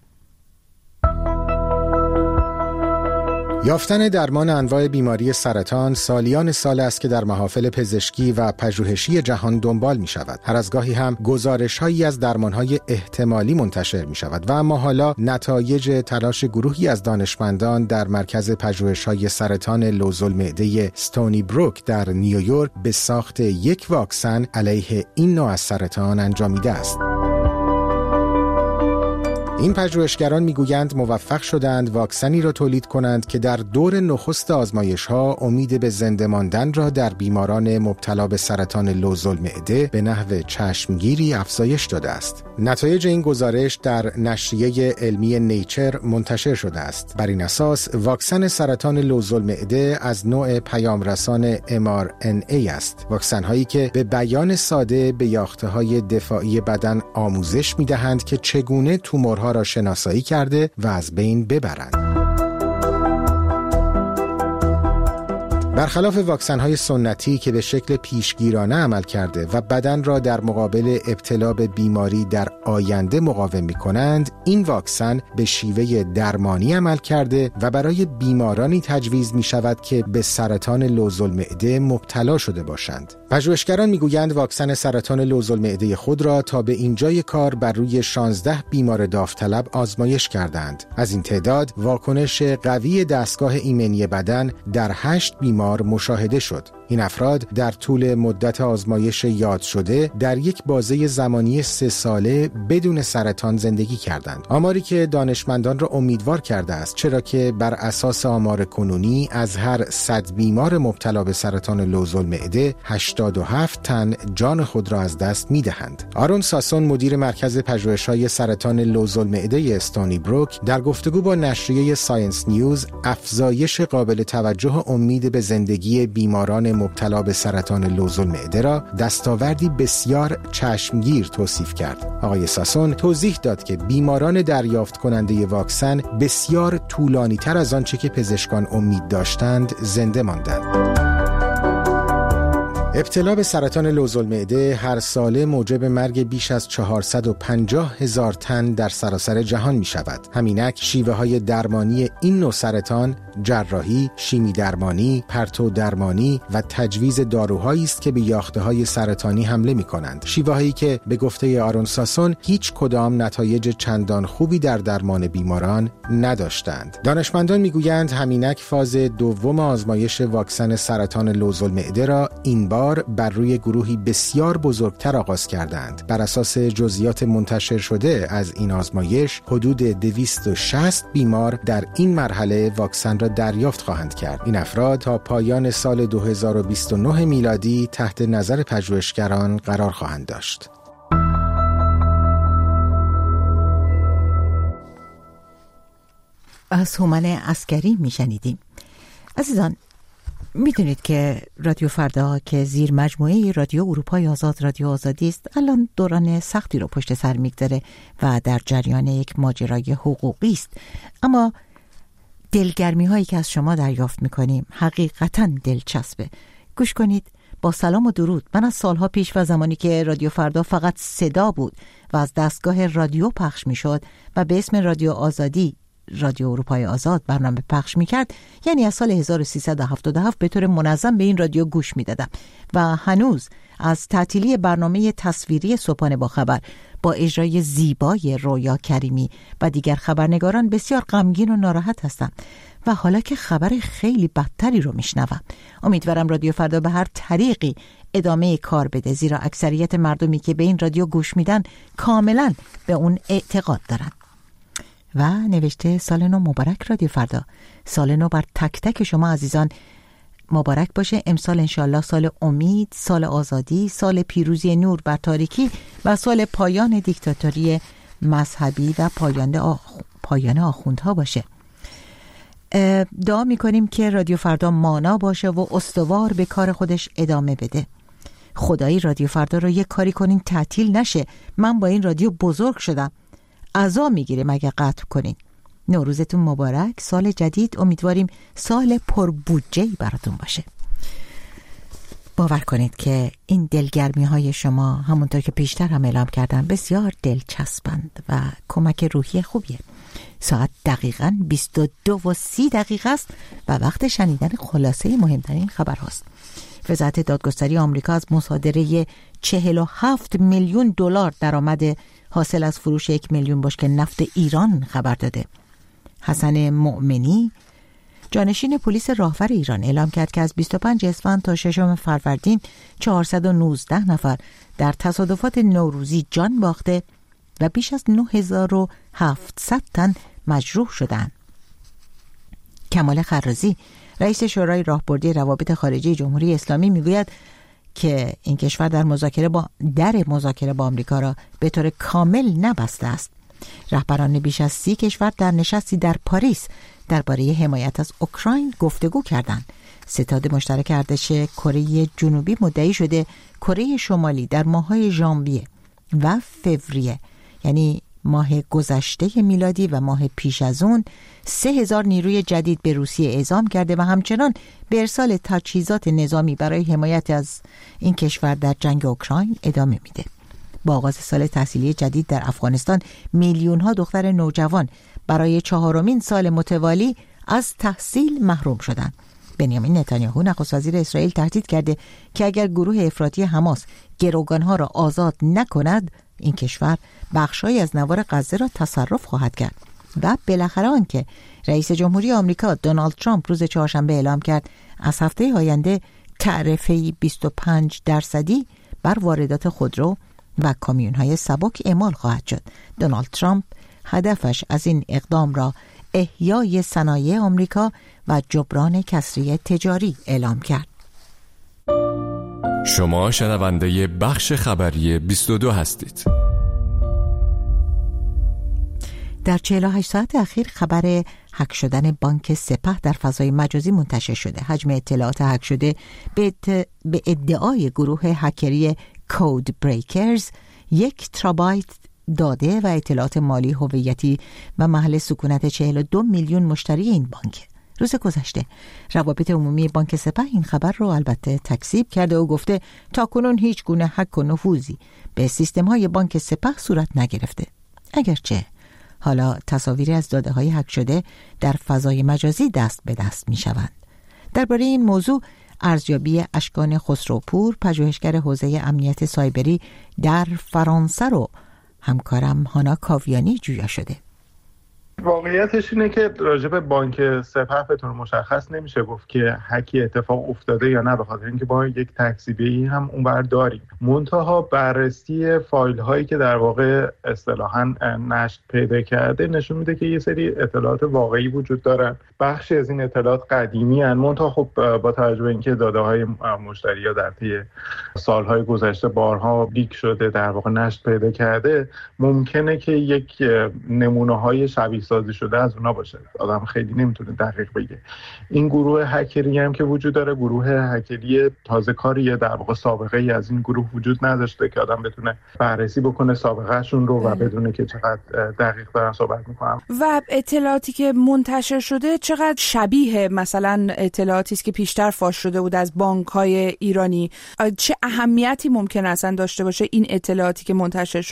S11: یافتن درمان انواع بیماری سرطان سالیان سال است که در محافل پزشکی و پژوهشی جهان دنبال می شود. هر از گاهی هم گزارش هایی از درمان های احتمالی منتشر می شود و اما حالا نتایج تلاش گروهی از دانشمندان در مرکز پژوهش های سرطان لوزالمعده استونی بروک در نیویورک به ساخت یک واکسن علیه این نوع از سرطان انجامیده است. این پژوهشگران میگویند موفق شدند واکسنی را تولید کنند که در دور نخست آزمایش‌ها امید به زنده ماندن را در بیماران مبتلا به سرطان لوزالمعده به نحو چشمگیری افزایش داده است. نتایج این گزارش در نشریه علمی نیچر منتشر شده است. بر این اساس واکسن سرطان لوزالمعده از نوع پیامرسان ام آر ان ای است. واکسن‌هایی که به بیان ساده به یافته‌های دفاعی بدن آموزش می‌دهند که چگونه تومورها را شناسایی کرده و از بین ببرند. برخلاف واکسن‌های سنتی که به شکل پیشگیرانه عمل کرده و بدن را در مقابل ابتلا به بیماری در آینده مقاوم می‌کنند، این واکسن به شیوه درمانی عمل کرده و برای بیمارانی تجویز می‌شود که به سرطان لوزالمعده مبتلا شده باشند. پژوهشگران می‌گویند واکسن سرطان لوزالمعده خود را تا به اینجای کار بر روی شانزده بیمار داوطلب آزمایش کردند. از این تعداد واکنش قوی دستگاه ایمنی بدن در هشت بیمار مشاهده شد. این افراد در طول مدت آزمایش یاد شده در یک بازه زمانی سه ساله بدون سرطان زندگی کردند. آماری که دانشمندان را امیدوار کرده است، چرا که بر اساس آمار کنونی از هر صد بیمار مبتلا به سرطان لوزالمعده هشتاد و هفت تن جان خود را از دست می‌دهند. آرون ساسون مدیر مرکز پژوهش‌های سرطان لوزالمعده استونی بروک در گفتگو با نشریه ساینس نیوز افزایش قابل توجه امید به زندگی بیماران مبتلا به سرطان لوزالمعده را دستاوردی بسیار چشمگیر توصیف کرد. آقای ساسون توضیح داد که بیماران دریافت کننده واکسن بسیار طولانی تر از آنچه که پزشکان امید داشتند زنده ماندند. ابتلا به سرطان لوزالمعده هر ساله موجب مرگ بیش از چهارصد و پنجاه هزار تن در سراسر جهان می شود. همینک شیوه های درمانی این نوع سرطان جراحی، شیمی درمانی، پرتو درمانی و تجویز داروهایی است که به یافته‌های سرطانی حمله می‌کنند. شیوه‌هایی که به گفته آرون ساسون هیچ کدام نتایج چندان خوبی در درمان بیماران نداشتند. دانشمندان می‌گویند همینک فاز دوم آزمایش واکسن سرطان لوزالمعده را این بار بر روی گروهی بسیار بزرگتر آغاز کردند. بر اساس جزئیات منتشر شده از این آزمایش، حدود دویست و شصت بیمار در این مرحله واکسن را دریافت خواهند کرد. این افراد تا پایان سال دو هزار و بیست و نه میلادی تحت نظر پژوهشگران قرار خواهند داشت.
S2: از هومن عسکری میشنیدیم. عزیزان، میدونید که رادیو فردا که زیر مجموعه رادیو اروپای آزاد رادیو آزادی است، الان دوران سختی رو پشت سر میگذاره و در جریان یک ماجرای حقوقی است. اما دلگرمی هایی که از شما دریافت میکنیم حقیقتاً دلچسبه. گوش کنید. با سلام و درود. من از سالها پیش و زمانی که رادیو فردا فقط صدا بود و از دستگاه رادیو پخش میشد و به اسم رادیو آزادی، رادیو اروپای آزاد برنامه پخش میکرد، یعنی از سال هزار و سیصد و هفتاد و هفت به طور منظم به این رادیو گوش میدادم و هنوز از تعطیلی برنامه تصویری صبحانه با خبر با اجرای زیبای رویا کریمی و دیگر خبرنگاران بسیار غمگین و ناراحت هستم و حالا که خبر خیلی بدتری رو میشنوم. امیدوارم رادیو فردا به هر طریقی ادامه کار بده، زیرا اکثریت مردمی که به این رادیو گوش میدن کاملا به اون اعتقاد دارن. و نوشته سال نو مبارک رادیو فردا. سال نو بر تک تک شما عزیزان مبارک باشه. امسال انشالله سال امید، سال آزادی، سال پیروزی نور بر تاریکی و سال پایان دیکتاتوری مذهبی و پایان آخ... پایان آخوندها باشه. دعا میکنیم که رادیو فردا مانا باشه و استوار به کار خودش ادامه بده. خدایی رادیو فردا رو یک کاری کنین تعطیل نشه. من با این رادیو بزرگ شدم، عزا میگیره مگه قطع کنین. نوروزتون مبارک، سال جدید امیدواریم سال پر بودجه‌ای براتون باشه. باور کنید که این دلگرمی های شما همونطور که پیشتر هم اعلام کردم بسیار دلچسبند و کمک روحی خوبیه. ساعت دقیقاً بیست و دو و سی دقیقه است و وقت شنیدن خلاصه مهمترین خبر هاست. وزارت دادگستری آمریکا از مصادره چهل و هفت میلیون دلار درآمد حاصل از فروش یک میلیون بشکه نفت ایران خبر داده. حسن مؤمنی جانشین پلیس راهور ایران اعلام کرد که از بیست و پنج اسفند تا ششم فروردین چهارصد و نوزده نفر در تصادفات نوروزی جان باخته و بیش از نه هزار و هفتصد تن مجروح شدند. کمال خرازی رئیس شورای راهبردی روابط خارجی جمهوری اسلامی میگوید که این کشور در مذاکره با در مذاکره با آمریکا را به طور کامل نبسته است. رهبران بیش از سی کشور در نشستی در پاریس درباره حمایت از اوکراین گفتگو کردند. ستاد مشترک ارتش کره جنوبی مدعی شده کره شمالی در ماه‌های ژانویه و فوریه، یعنی ماه گذشته میلادی و ماه پیش از اون، سه هزار نیروی جدید به روسیه اعزام کرده و همچنان به ارسال تجهیزات نظامی برای حمایت از این کشور در جنگ اوکراین ادامه میده. با آغاز سال تحصیلی جدید در افغانستان میلیون ها دختر نوجوان برای چهارمین سال متوالی از تحصیل محروم شدند. بنیامین نتانیاهو نخست وزیر اسرائیل تهدید کرده که اگر گروه افراطی حماس گروگانها را آزاد نکند، این کشور بخشایی از نوار غزه را تصرف خواهد کرد. و بالاخره آنکه رئیس جمهوری آمریکا دونالد ترامپ روز چهارشنبه اعلام کرد از هفته آینده تعرفه بیست و پنج درصدی بر واردات خودرو و کامیون‌های سبک اعمال خواهد شد. دونالد ترامپ هدفش از این اقدام را احیای صنایع آمریکا و جبران کسری تجاری اعلام کرد.
S12: شما شنونده بخش خبری بیست و دو هستید.
S2: در چهل و هشت ساعت اخیر خبر هک شدن بانک سپه در فضای مجازی منتشر شده. حجم اطلاعات هک شده به, ات... به ادعای گروه هکری کود بریکرز یک ترابایت داده و اطلاعات مالی، هویتی و محل سکونت چهل و دو میلیون مشتری این بانک. روز گذشته روابط عمومی بانک سپه این خبر رو البته تکذیب کرده و گفته تاکنون هیچ گونه هک و نفوذی به سیستم‌های بانک سپه صورت نگرفته. اگرچه حالا تصاویری از داده‌های هک شده در فضای مجازی دست به دست می‌شوند. درباره این موضوع ارزیابی اشکان خسروپور، پژوهشگر حوزه امنیت سایبری در فرانسه رو همکارم هانا کاویانی جویا شده.
S13: واقعیتش اینه که راجع به بانک سپه به طور مشخص نمیشه گفت که هکی اتفاق افتاده یا نه، به خاطر اینکه با یک تکذیبی هم اونور داریم. منتها بررسی فایل هایی که در واقع اصطلاحاً نشت پیدا کرده نشون میده که یه سری اطلاعات واقعی وجود دارن. بخشی از این اطلاعات قدیمی ان، منتها خب با توجه به اینکه داده های مشتری‌ها در طی سالهای گذشته بارها لیک شده، در واقع نشت پیدا کرده، ممکنه که یک نمونه های شبیه سازی شده از اونا باشه. آدم خیلی نمیتونه دقیق بگه. این گروه هکری هم که وجود داره، گروه هکری تازه کاریه، در واقع سابقه ای از این گروه وجود نداشته که آدم بتونه بررسی بکنه سابقه شون رو و بدونه که چقدر دقیق دارن صحبت میکنن.
S6: و اطلاعاتی که منتشر شده چقدر شبیه مثلا اطلاعاتی است که پیشتر فاش شده بود از بانک‌های ایرانی؟ چه اهمیتی ممکن اصلا داشته باشه این اطلاعاتی که منتشر شده؟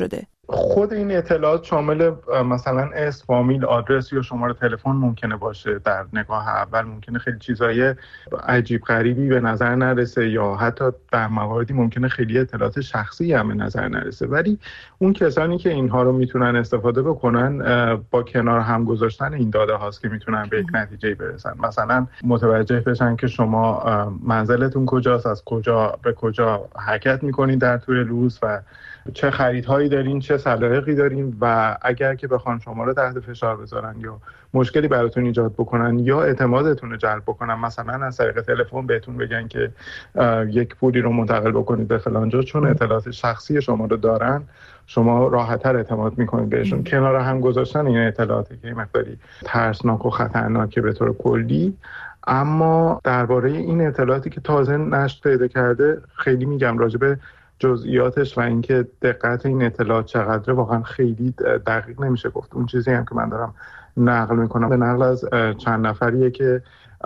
S13: خود این اطلاعات شامل مثلا اسم، فامیل، آدرس یا شماره تلفن ممکنه باشه. در نگاه اول ممکنه خیلی چیزای عجیب غریبی به نظر نرسه یا حتی در مواردی ممکنه خیلی اطلاعات شخصی هم به نظر نرسه، ولی اون کسانی که اینها رو میتونن استفاده بکنن با کنار هم گذاشتن این داده هاست که میتونن به یک نتیجه برسن. مثلا متوجه بشن که شما منزلتون کجاست، از کجا به کجا حرکت میکنین در طول روز و چه خریدهایی دارین، چه سلایقی دارین، و اگر که بخوان شما رو تحت فشار بذارن یا مشکلی براتون ایجاد بکنن یا اعتمادتون رو جلب بکنن، مثلا از طریق تلفن بهتون بگن که یک پولی رو منتقل بکنید به فلان جا، چون اطلاعات شخصی شما رو دارن، شما راحت‌تر اعتماد میکنید بهشون. کنار هم گذاشتن این اطلاعاتی که مقداری ترسناک و خطرناکه به طور کلی، اما درباره این اطلاعاتی که تازه نشر پیدا کرده خیلی میگم راجع به جزئیاتش و اینکه دقت این اطلاعات چقدره واقعا خیلی دقیق نمیشه گفت. اون چیزی هم که من دارم نقل میکنم به نقل از چند نفریه که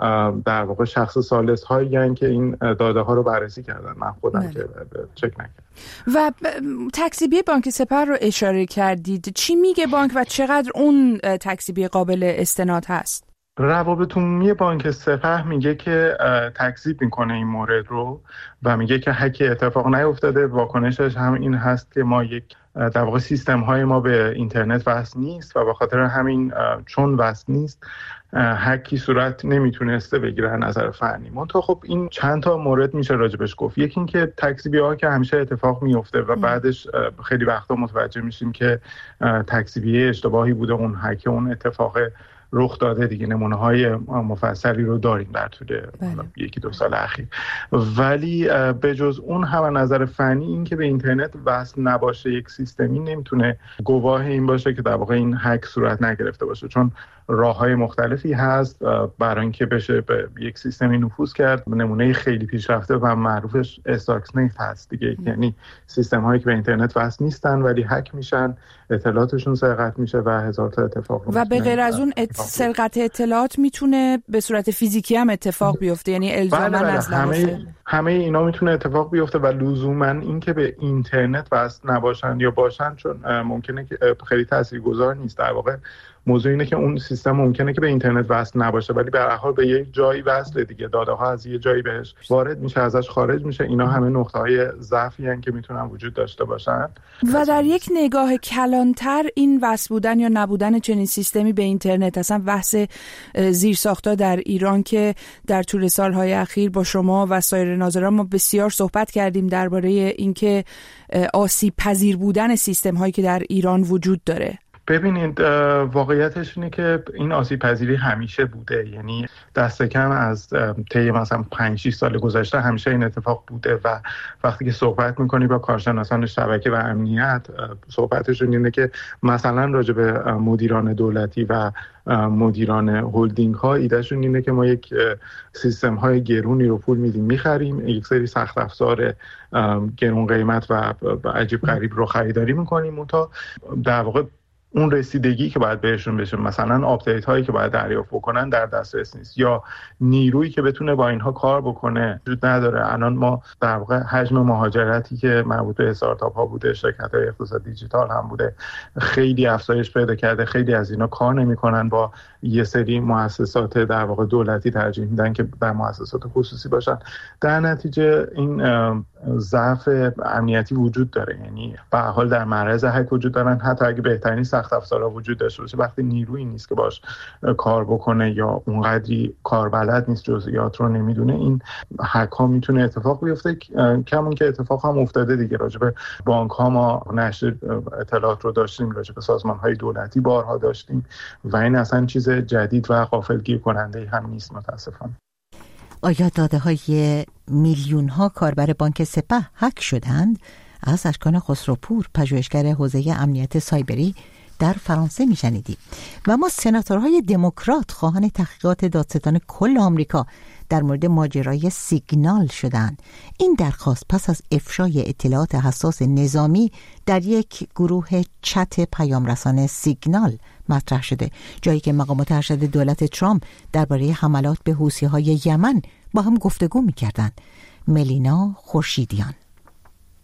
S13: در واقع شخص ثالث هایی هستن که این داده ها رو بررسی کردن، من خودم بله. که چک نکردم.
S6: و تکذیبی بانک سپه رو اشاره کردید، چی میگه بانک و چقدر اون تکذیبی قابل استناد هست؟
S13: روابط عمومی بانک سپه میگه که تکذیب میکنه این مورد رو و میگه که هک اتفاق نیفتاده. واکنشش هم این هست که ما یک در واقع سیستم های ما به اینترنت وصل نیست و به خاطر همین چون وصل نیست هکی صورت نمیتونسته بگیره نظر فنی. منتها خب این چند تا مورد میشه راجبش گفت. یکی این که تکذیبی ها که همیشه اتفاق میفته و بعدش خیلی وقتا متوجه میشیم که تکذیبی اشتباهی بوده، اون هک اون اتفاق رخ داده دیگه. نمونه های مفصلی رو داریم در طول یکی دو سال اخیر. ولی به جز اون هم نظر فنی این که به اینترنت وصل نباشه یک سیستمی نمیتونه گواه این باشه که در واقع این هک صورت نگرفته باشه، چون راه‌های مختلفی هست برای اینکه بشه به یک سیستمی نفوذ کرد. نمونه خیلی پیشرفته و معروفش استاکسنت هست دیگه، یعنی سیستم هایی که به اینترنت وصل نیستن ولی هک میشن، اطلاعاتشون سرقت میشه و هزار تا اتفاق.
S6: و به غیر از اون ات... سرقت اطلاعات میتونه به صورت فیزیکی هم اتفاق بیفته، یعنی الزاما
S13: بله بله.
S6: از
S13: همه همه اینا میتونه اتفاق بیفته و لزوما این که به اینترنت وصل نباشن یا باشن چون ممکنه که خیلی تاثیرگذار نیست. در واقع موضوع اینه که اون سیستم ممکنه که به اینترنت وصل نباشه ولی به هر حال به یک جایی وصله دیگه، داده ها از یه جایی بهش وارد میشه، ازش خارج میشه. اینا همه نقطه های ضعفی هستن که میتونن وجود داشته باشن.
S6: و در یک نگاه کلانتر این وصل بودن یا نبودن چنین سیستمی به اینترنت، اصلا بحث زیرساخت‌ها در ایران که در طول سالهای اخیر با شما و سایر ناظران ما بسیار صحبت کردیم درباره اینکه آسیب پذیر بودن سیستم هایی که در ایران وجود داره.
S13: ببینید واقعیتش اینه که این آسیب پذیری همیشه بوده، یعنی دست کم از طی مثلا پنج شش سال گذشته همیشه این اتفاق بوده و وقتی که صحبت میکنی با کارشناسان شبکه و امنیت صحبتشون اینه که مثلا راجع به مدیران دولتی و مدیران هولدینگ ها ایدهشون اینه که ما یک سیستم های گرونی رو پول میدیم میخریم، یک سری سخت افزار گرون قیمت و عجیب غریب رو خریداری میکنیم و تا در واقع اون رسیدگی که باید بهشون بشه، مثلا آپدیت هایی که باید دریافت بکنن در دسترس نیست یا نیرویی که بتونه با اینها کار بکنه وجود نداره. الان ما در واقع حجم مهاجرتی که مربوط به استارتاپ ها بوده، شرکت های اقتصاد دیجیتال هم بوده، خیلی افزایش پیدا کرده. خیلی از اینا کار نمیکنن با یه سری مؤسسات در واقع دولتی، ترجیح میدن که در مؤسسات خصوصی باشن. در نتیجه این ضعف امنیتی وجود داره، یعنی به هر حال در معرض هک وجود دارن. حتی اگه بهترین سخت افزارها وجود داشته باشه وقتی نیرویی نیست که باش کار بکنه یا اونقدری کاربلد نیست، جزئیات رو نمیدونه، این هک ها میتونه اتفاق بیفته. کمون که اتفاق هم افتاده دیگه. راجع به بانک ها ما نشر اطلاعات رو داشتیم، راجع به سازمان های دولتی بارها داشتیم و این اصلا چیز جدید و غافلگیر کننده هم نیست متاسفانه.
S2: آیا داده های میلیون ها کاربر بانک سپه هک شدند؟ از اشکان خسروپور، پژوهشگر حوزه امنیت سایبری در فرانسه میشنیدیم. و ما سناتورهای دموکرات خواهان تحقیقات دادستان کل آمریکا در مورد ماجرای سیگنال شدند. این درخواست پس از افشای اطلاعات حساس نظامی در یک گروه چت پیامرسان سیگنال مطرح شده، جایی که مقامات ارشد دولت ترامپ درباره حملات به حوثی‌های یمن با هم گفتگو می‌کردند. ملینا خورشیدیان.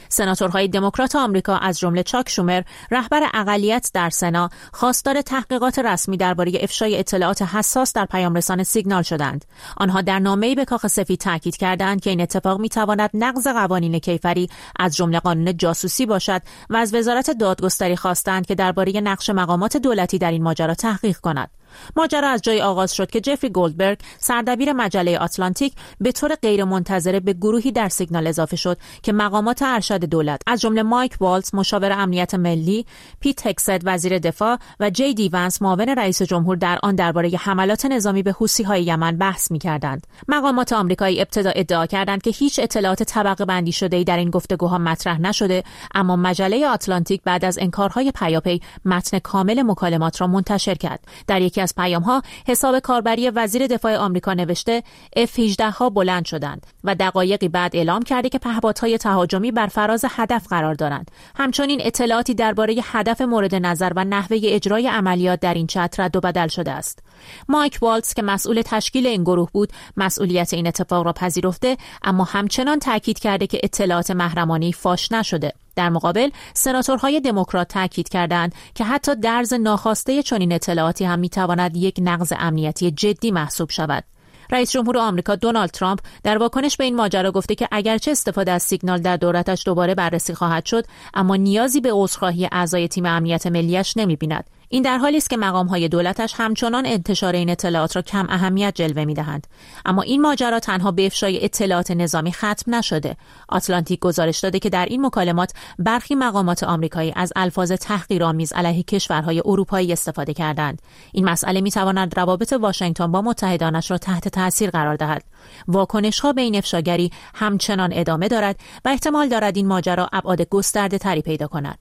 S14: سناتورهای دموکرات آمریکا از جمله چاک شومر، رهبر اقلیت در سنا، خواستار تحقیقات رسمی درباره افشای اطلاعات حساس در پیامرسان سیگنال شدند. آنها در نامه‌ای به کاخ سفید تاکید کردند که این اتفاق می‌تواند نقض قوانین کیفری از جمله قانون جاسوسی باشد و از وزارت دادگستری خواستند که درباره نقش مقامات دولتی در این ماجرا تحقیق کند. ماجرا از جای آغاز شد که جفری گولدبرگ، سردبیر مجله آتلانتیک، به طور غیرمنتظره به گروهی در سیگنال اضافه شد که مقامات ارشد دولت از جمله مایک والتز، مشاور امنیت ملی، پیت هکست، وزیر دفاع و جی دی ونس، معاون رئیس جمهور، در آن درباره حملات نظامی به حوثی‌های یمن بحث می‌کردند. مقامات آمریکایی ابتدا ادعا کردند که هیچ اطلاعات طبقه بندی شده‌ای در این گفتگوها مطرح نشده، اما مجله آتلانتیک بعد از انکارهای پیاپی متن کامل مکالمات را منتشر کرد. در یکی از پیام‌ها حساب کاربری وزیر دفاع آمریکا نوشته اف هجده ها بلند شدند و دقایقی بعد اعلام کرده که پهپادهای تهاجمی بر فراز هدف قرار دارند. همچنین اطلاعاتی درباره هدف مورد نظر و نحوه اجرای عملیات در این چتر رد و بدل شده است. مایک والتز که مسئول تشکیل این گروه بود، مسئولیت این اتفاق را پذیرفته، اما همچنان تاکید کرده که اطلاعات محرمانه‌ای فاش نشده. در مقابل سناتورهای دموکرات تاکید کردند که حتی درز ناخواسته چنین اطلاعاتی هم میتواند یک نقض امنیتی جدی محسوب شود. رئیس جمهور آمریکا دونالد ترامپ در واکنش به این ماجرا گفته که اگرچه استفاده از سیگنال در دولتش دوباره بررسی خواهد شد، اما نیازی به عذرخواهی اعضای تیم امنیت ملیش نمی‌بیند. این در حالی است که مقام‌های دولتش همچنان انتشار این اطلاعات را کم اهمیت جلوه می‌دهند. اما این ماجرا تنها به افشای اطلاعات نظامی ختم نشده. آتلانتیک گزارش داده که در این مکالمات برخی مقامات آمریکایی از الفاظ تحقیرآمیز علیه کشورهای اروپایی استفاده کردند. این مسئله می‌تواند روابط واشنگتن با متحدانش را تحت تاثیر قرار دهد. واکنش‌ها به این افشاگری همچنان ادامه دارد و احتمال دارد این ماجرا ابعاد گسترده‌تری پیدا کند.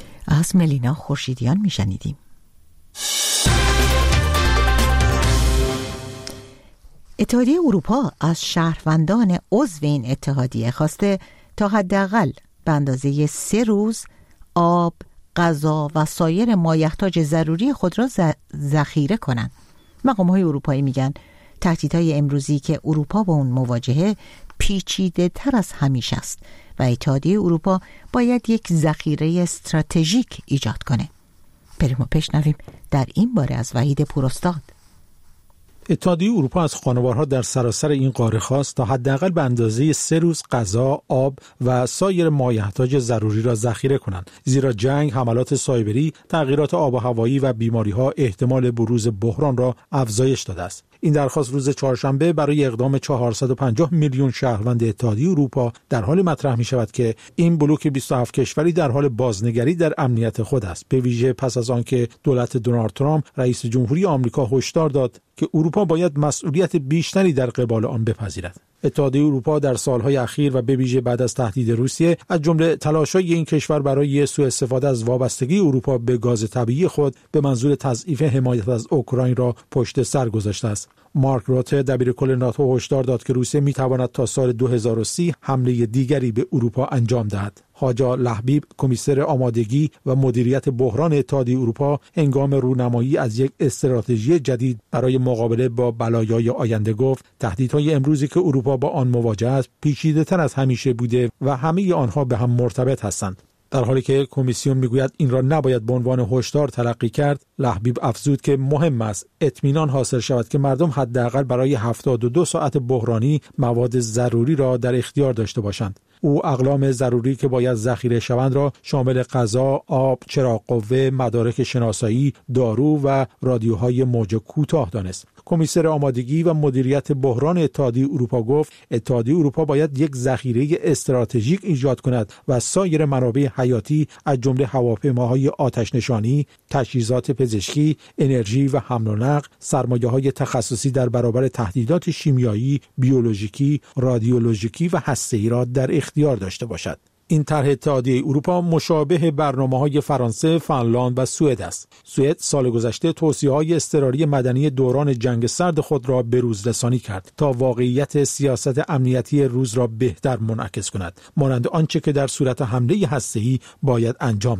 S2: از ملینا خورشیدیان می‌شنیدیم. اتحادیه اروپا از شهروندان عضو این اتحادیه خواسته تا حداقل به اندازه سه روز آب، غذا و سایر مایحتاج ضروری خود را ذخیره کنند. مقام‌های اروپایی میگن تهدیدهای امروزی که اروپا با اون مواجهه پیچیده تر از همیشه است و اتحادیه اروپا باید یک ذخیره استراتژیک ایجاد کنه. بریم و بشنویم در این باره از وحید پوراستاد.
S10: اتحادیه اروپا از خانوارها در سراسر این قاره خواست تا حداقل به اندازه سه روز غذا، آب و سایر مایحتاج ضروری را ذخیره کنند، زیرا جنگ، حملات سایبری، تغییرات آب و هوایی و بیماری‌ها احتمال بروز بحران را افزایش داده است. این درخواست روز چهارشنبه برای اقدام چهارصد و پنجاه میلیون شهروند اتحادیه اروپا در حال مطرح می شود که این بلوک بیست و هفت کشوری در حال بازنگری در امنیت خود است، به ویژه پس از آنکه دولت دونالد ترامپ رئیس جمهوری آمریکا هشدار داد که اروپا باید مسئولیت بیشتری در قبال آن بپذیرد. اتحادیه اروپا در سالهای اخیر و به ویژه بعد از تهدید روسیه از جمله تلاش‌های این کشور برای سوء استفاده از وابستگی اروپا به گاز طبیعی خود به منظور تضعیف حمایت از اوکراین را پشت سر گذاشته است. مارک روته دبیرکل ناتو هشدار داد که روسیه می‌تواند تا سال دو هزار و سی حمله دیگری به اروپا انجام دهد. حاجا لحبیب، کمیسر آمادگی و مدیریت بحران اتحادیه اروپا، هنگام رونمایی از یک استراتژی جدید برای مقابله با بلایای آینده گفت تهدیدهای امروزی که اروپا با آن مواجه است پیچیده‌تر از همیشه بوده و همه آنها به هم مرتبط هستند. در حالی که کمیسیون میگوید این را نباید به عنوان هشدار تلقی کرد، لحبیب افزود که مهم است اطمینان حاصل شود که مردم حداقل برای هفتاد و دو ساعت بحرانی مواد ضروری را در اختیار داشته باشند. او اقلام ضروری که باید ذخیره شوند را شامل غذا، آب، چراغ قوه، مدارک شناسایی، دارو و رادیوهای موج کوتاه دانست. کمیسر آمادگی و مدیریت بحران اتحادیه اروپا گفت اتحادیه اروپا باید یک ذخیره استراتژیک ایجاد کند و سایر منابع حیاتی از جمله هواپیماهای آتش نشانی، تجهیزات پزشکی، انرژی و حمل و نقل، سرمایه‌های تخصصی در برابر تهدیدات شیمیایی، بیولوژیکی، رادیولوژیکی و هسته‌ای را در اختیار داشته باشد. این طرح اتحادیه اروپا مشابه برنامه‌های فرانسه، فنلاند و سوئد است. سوئد سال گذشته توصیه‌های اضطراری مدنی دوران جنگ سرد خود را بروز رسانی کرد تا واقعیت سیاست امنیتی روز را بهتر منعکس کند، مانند آنچه که در صورت حمله هسته‌ای باید انجام داد.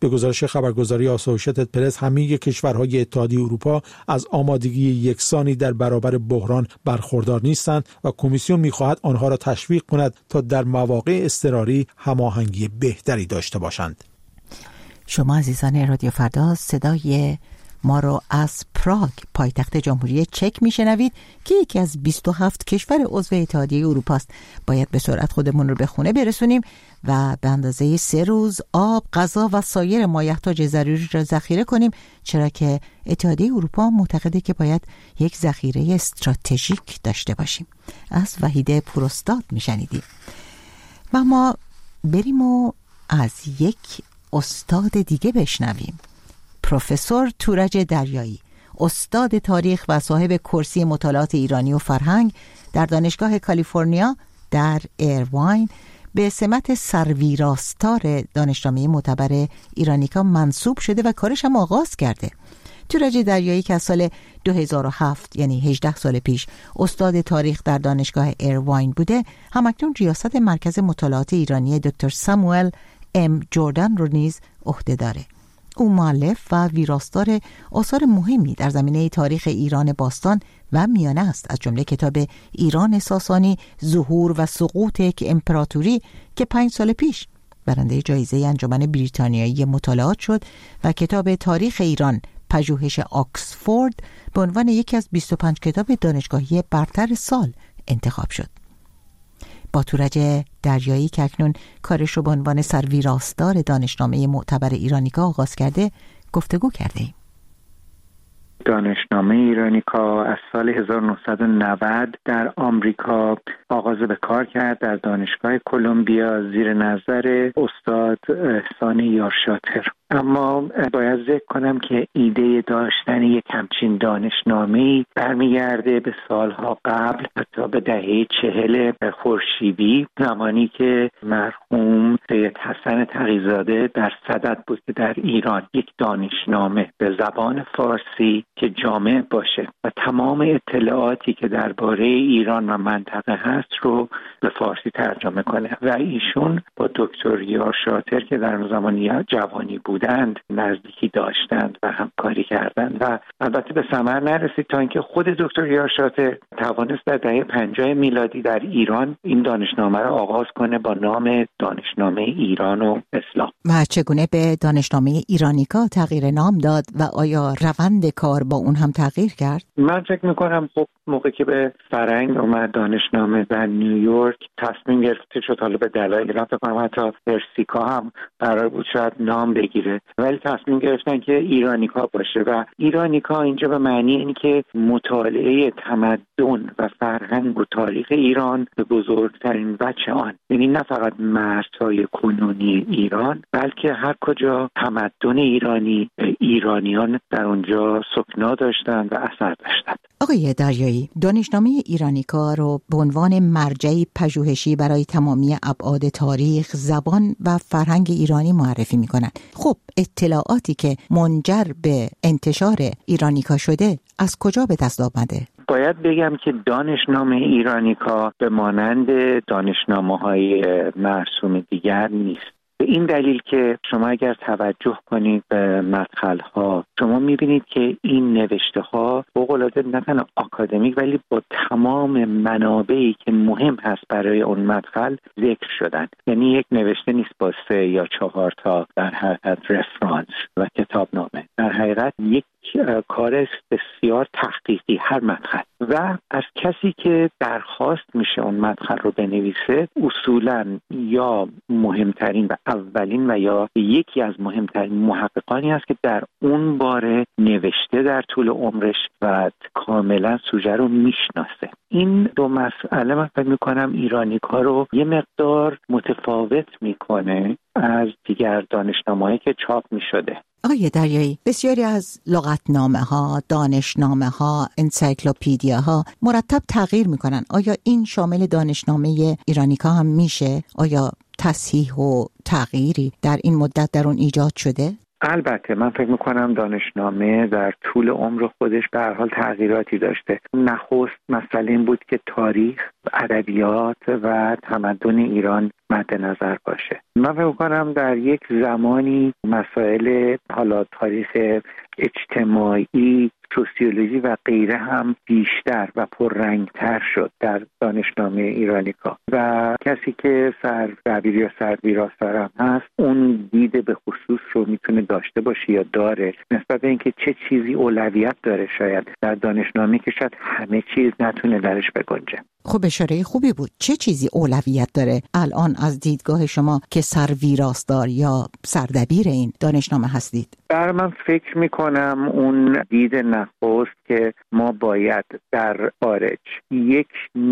S10: به گزارش خبرگزاری آسوشیتد پرس، همه کشورهای اتحادیه اروپا از آمادگی یکسانی در برابر بحران برخوردار نیستند و کمیسیون می‌خواهد آنها را تشویق کند تا در مواقع اضطراری هماهنگی بهتری داشته باشند.
S2: شما عزیزان رادیو فردا صدای ما رو از پراگ، پایتخت جمهوری چک میشنوید که یکی از بیست و هفت کشور عضو اتحادیه اروپا است. باید به سرعت خودمون رو به خونه برسونیم و به اندازه سه روز آب، غذا و سایر مایحتاج ضروری را ذخیره کنیم، چرا که اتحادیه اروپا معتقده که باید یک ذخیره استراتژیک داشته باشیم. از وحیده پوراستاد میشنیدیم. و ما بریم و از یک استاد دیگه بشنویم. پروفسور تورج دریایی، استاد تاریخ و صاحب کرسی مطالعات ایرانی و فرهنگ در دانشگاه کالیفرنیا در ایرواین، به سمت سرویراستار دانشنامه معتبر ایرانیکا منصوب شده و کارش هم آغاز کرده. تورج دریایی که از سال دو هزار و هفت، یعنی هجده سال پیش، استاد تاریخ در دانشگاه ایرواین بوده، همکنون ریاست مرکز مطالعات ایرانی دکتر ساموئل ام جردن رو نیز عهده داره. او مؤلف و ویراستار آثار مهمی در زمینه تاریخ ایران باستان و میانه است، از جمله کتاب ایران ساسانی، ظهور و سقوط یک امپراتوری که پنج سال پیش برنده جایزه انجمن بریتانیایی مطالعات شد و کتاب تاریخ ایران، پژوهش آکسفورد، به عنوان یکی از بیست و پنج کتاب دانشگاهی برتر سال انتخاب شد. با تورج دریایی که اکنون کارش رو به عنوان سرویراستار دانشنامه معتبر ایرانیکا آغاز کرده گفتگو کرده ایم.
S15: دانشنامه ایرانیکا از سال هزار و نهصد و نود در آمریکا آغاز به کار کرد در دانشگاه کلمبیا زیر نظر استاد احسان یارشاتر. اما باید ذکر کنم که ایده داشتن یک همچین دانشنامه‌ای برمیگرده به سالها قبل، حتی به دهه چهل خورشیدی، زمانی که مرحوم سید حسن تقی‌زاده در صدد بود که در ایران یک دانشنامه به زبان فارسی که جامع باشه و تمام اطلاعاتی که درباره ایران و منطقه هست رو به فارسی ترجمه کنه و ایشون با دکتر یارشاتر که در زمان جوانی بودند نزدیکی داشتند و همکاری کردند و البته به ثمر نرسید تا اینکه خود دکتر یارشاتر توانست در دهه پنجاه میلادی در ایران این دانشنامه را آغاز کنه با نام دانشنامه ایران و اسلام.
S2: و چگونه به دانشنامه ایرانیکا تغییر نام داد و آیا روند کار با اون هم تغییر کرد؟
S15: من فکر میکنم خب موقعی که به فرهنگ اومد دانشنامه در نیویورک تصمیم گرفته شد، حالا به دلایلی من فکر کنم حتی پرسیکا هم قرار بود شاید نام بگیره، ولی تصمیم گرفتن که ایرانیکا باشه و ایرانیکا اینجا به معنی اینه که مطالعه تمدن و فرهنگ و تاریخ ایران به بزرگترین وجه آن، یعنی نه فقط مرزهای کنونی ایران بلکه هر کجا تمدن ایرانی، ایرانیان در اونجا سکنا داشتن و اثر داشتن.
S2: آقای دریایی، دانشنامه ایرانیکا رو به عنوان مرجعی پژوهشی برای تمامی ابعاد تاریخ، زبان و فرهنگ ایرانی معرفی می‌کنند. خب اطلاعاتی که منجر به انتشار ایرانیکا شده از کجا به دست آمده؟
S15: باید بگم که دانشنامه ایرانیکا به مانند دانشنامه‌های مرسوم دیگر نیست. به این دلیل که شما اگر توجه کنید به مدخل‌ها، شما می‌بینید که این نوشته‌ها فوق‌العاده نه تنها آکادمیک ولی با تمام منابعی که مهم هست برای اون مدخل ذکر شدن. یعنی یک نوشته نیست با سه یا چهار تا در حقیقت رفرانس و کتابنامه. در حقیقت یک کار بسیار تحقیقی هر مدخل و از کسی که درخواست میشه اون مدخل رو بنویسه اصولاً یا مهمترین و اولین و یا یکی از مهمترین محققانی است که در اون باره نوشته در طول عمرش و کاملا سوژه رو میشناسه. این دو مسئله من فکر میکنم ایرانیکا رو یه مقدار متفاوت میکنه از دیگر دانشنامه‌هایی که چاپ میشده.
S2: آقای دریایی، بسیاری از لغتنامه ها، دانشنامه ها، انسایکلوپدیا ها مرتب تغییر میکنن. آیا این شامل دانشنامه ایرانیکا هم میشه؟ آیا تصحیح و تغییری در این مدت در اون ایجاد شده؟
S15: البته من فکر میکنم دانشنامه در طول عمر خودش به هر حال تغییراتی داشته. نخست مسئله این بود که تاریخ ادبیات و تمدن ایران مد نظر باشه. من فکر کنم در یک زمانی مسائل حالا تاریخ اجتماعی، سوسیولوژی و غیره هم بیشتر و پررنگتر شد در دانشنامه ایرانیکا و کسی که سردبیر یا سرویراستار هم هست اون دید به خصوص رو میتونه داشته باشه یا داره نسبت به اینکه چه چیزی اولویت داره شاید در دانشنامه که شاید همه چیز نتونه درش بگنجه.
S2: خب اشاره خوبی بود. چه چیزی اولویت داره الان از دیدگاه شما که سرویراستار یا سردبیر این دانشنامه هستید؟
S15: بر من فکر میکنم اون دید نخست که ما باید در خارج یک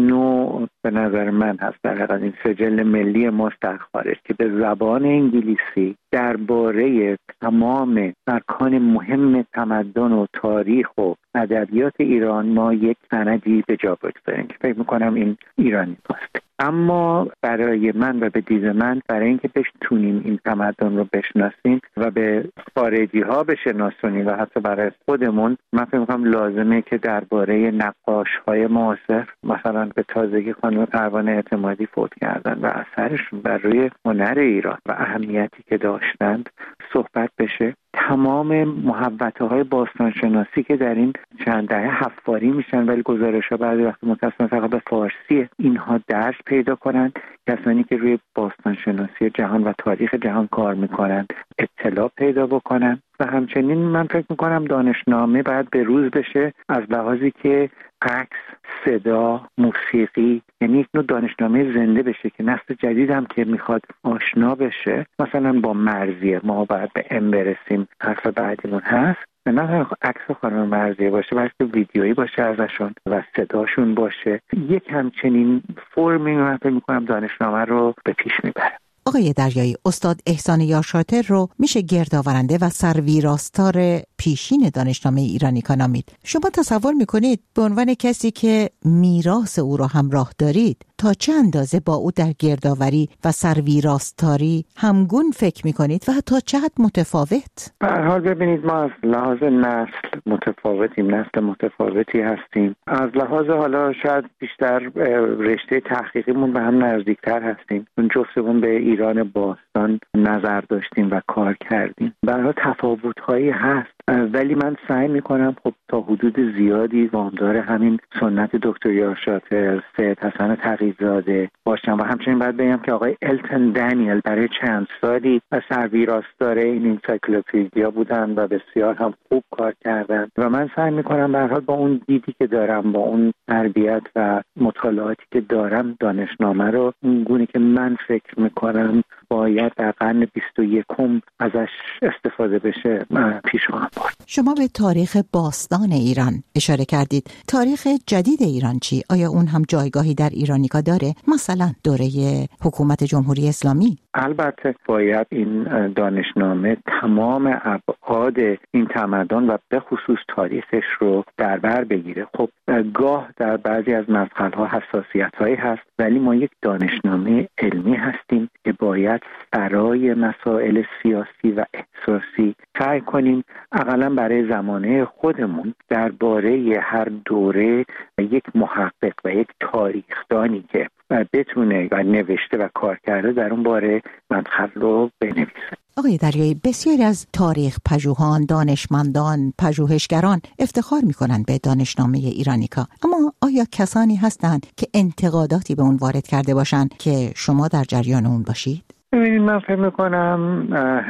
S15: نوع به نظر من هست در حقیقت این سجل ملی ماست در خارج که به زبان انگلیسی درباره تمام ارکان مهم تمدن و تاریخ و ادبیات ایران ما یک سندی به جا بگذاریم که فکر میکنم این ایرانی است. اما برای من و به دید من برای اینکه بتونیم این تمدن رو بشناسیم و به خارجی ها بشناسونیم و حتی برای خودمون من فکر میکنم لازمه که درباره نقاش های معاصر مثلا به تازگی خانم پروانه اعتمادی فوت کردن و اثرشون بر روی هنر ایران و اهمیتی که داشتند صحبت بشه. تمام محوطه های باستانشناسی که در این چند دهه حفاری میشن ولی گزارش ها بعضی وقت متأسفانه فقط به فارسیه، اینها درس پیدا کنند. کسانی که روی باستانشناسی جهان و تاریخ جهان کار میکنند اطلاع پیدا بکنن و همچنین من فکر میکنم دانشنامه باید به روز بشه از لحاظی که عکس، صدا، موسیقی، یعنی یک نوع دانشنامه زنده بشه که نسل جدید هم که میخواد آشنا بشه مثلا با مرزیه ما باید به ام برسیم حرف بعدیمون هست نه عکس خانم مرزیه باشه بلکه ویدیویی باشه ازشون و صداشون باشه. یک همچنین فرمی من فکر میکنم دانشنامه رو به پیش میبره.
S2: آقای دریایی، استاد احسان یارشاتر رو میشه گردآورنده و سرویراستار پیشین دانشنامه ایرانیکا نامید. شما تصور میکنید به عنوان کسی که میراث او را همراه دارید تا چه اندازه با او در گردآوری و سرویراستاری همگون فکر میکنید و تا چه حد متفاوت؟
S15: به هر حال ببینید ما از لحاظ نسل متفاوتیم، نسل متفاوتی هستیم. از لحاظ حالا شاید بیشتر رشته تحقیقیمون به هم نزدیکتر هستیم. اون جفتمون به ایران باستان نظر داشتیم و کار کردیم. به هر حال تفاوت‌هایی هست ولی من سعی میکنم خب تا حدود زیادی وامدار همین سنت دکتر یارشاتر، سید حسن تقی‌زاده باشم و همچنین باید بگم که آقای التن دانیل برای چند سالی سرویراستار این انسایکلوپدیا بودن و بسیار هم خوب کار کردن و من سعی میکنم به هر حال با اون دیدی که دارم با اون تربیت و مطالعاتی که دارم دانشنامه رو اون گونه که من فکر میکنم باید در قرن بیست و یکم ازش استفاده بشه پیش خواهم برد.
S2: شما به تاریخ باستان ایران اشاره کردید. تاریخ جدید ایران چی؟ آیا اون هم جایگاهی در ایرانیکا داره؟ مثلا دوره حکومت جمهوری اسلامی؟
S15: البته باید این دانشنامه تمام ابعاد این تمدن و به خصوص تاریخش رو در بر بگیره. خب گاه در بعضی از مدخل‌ها حساسیت‌هایی هست ولی ما یک دانشنامه علمی هستیم که باید برای مسائل سیاسی و احساسی سعی کنیم اقلا برای زمانه خودمون درباره هر دوره یک محقق و یک تاریخدانی که بتونه و نوشته و کار کرده در اون باره مدخل رو بنویسه.
S2: آقای دریایی، بسیاری از تاریخ پژوهان، دانشمندان، پژوهشگران افتخار می‌کنند به دانشنامه ایرانیکا، اما آیا کسانی هستند که انتقاداتی به اون وارد کرده باشند که شما در جریان اون باشید؟
S15: ببینید من فکر میکنم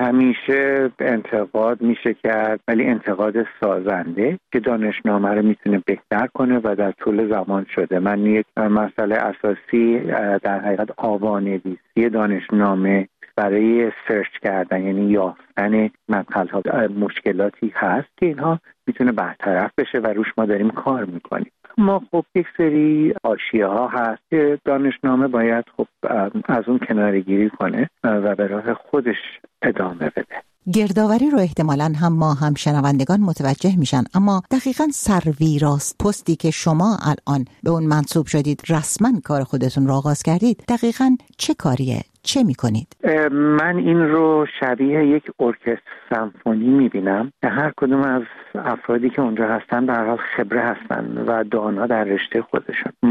S15: همیشه انتقاد میشه کرد ولی انتقاد سازنده که دانشنامه رو میتونه بهتر کنه و در طول زمان شده. من یک مسئله اساسی در حقیقت آوانویسی دانشنامه برای سرچ کردن یعنی یافتن مدخل‌ها مشکلاتی هست که اینها میتونه برطرف بشه و روش ما داریم کار میکنیم. ما خب یک سری حاشیه ها هست که دانشنامه باید خب از اون کناره‌گیری کنه و به راه خودش ادامه بده.
S2: گردآوری رو احتمالاً هم ما هم شنوندگان متوجه میشن، اما دقیقاً سرویراست پستی که شما الان به اون منصوب شدید رسما کار خودتون رو آغاز کردید دقیقاً چه کاریه؟ چه میکنید؟
S15: من این رو شبیه یک ارکستر سمفونی میبینم که هر کدوم از افرادی که اونجا هستن به هر حال خبره هستن و دانا در رشته خودشون. ما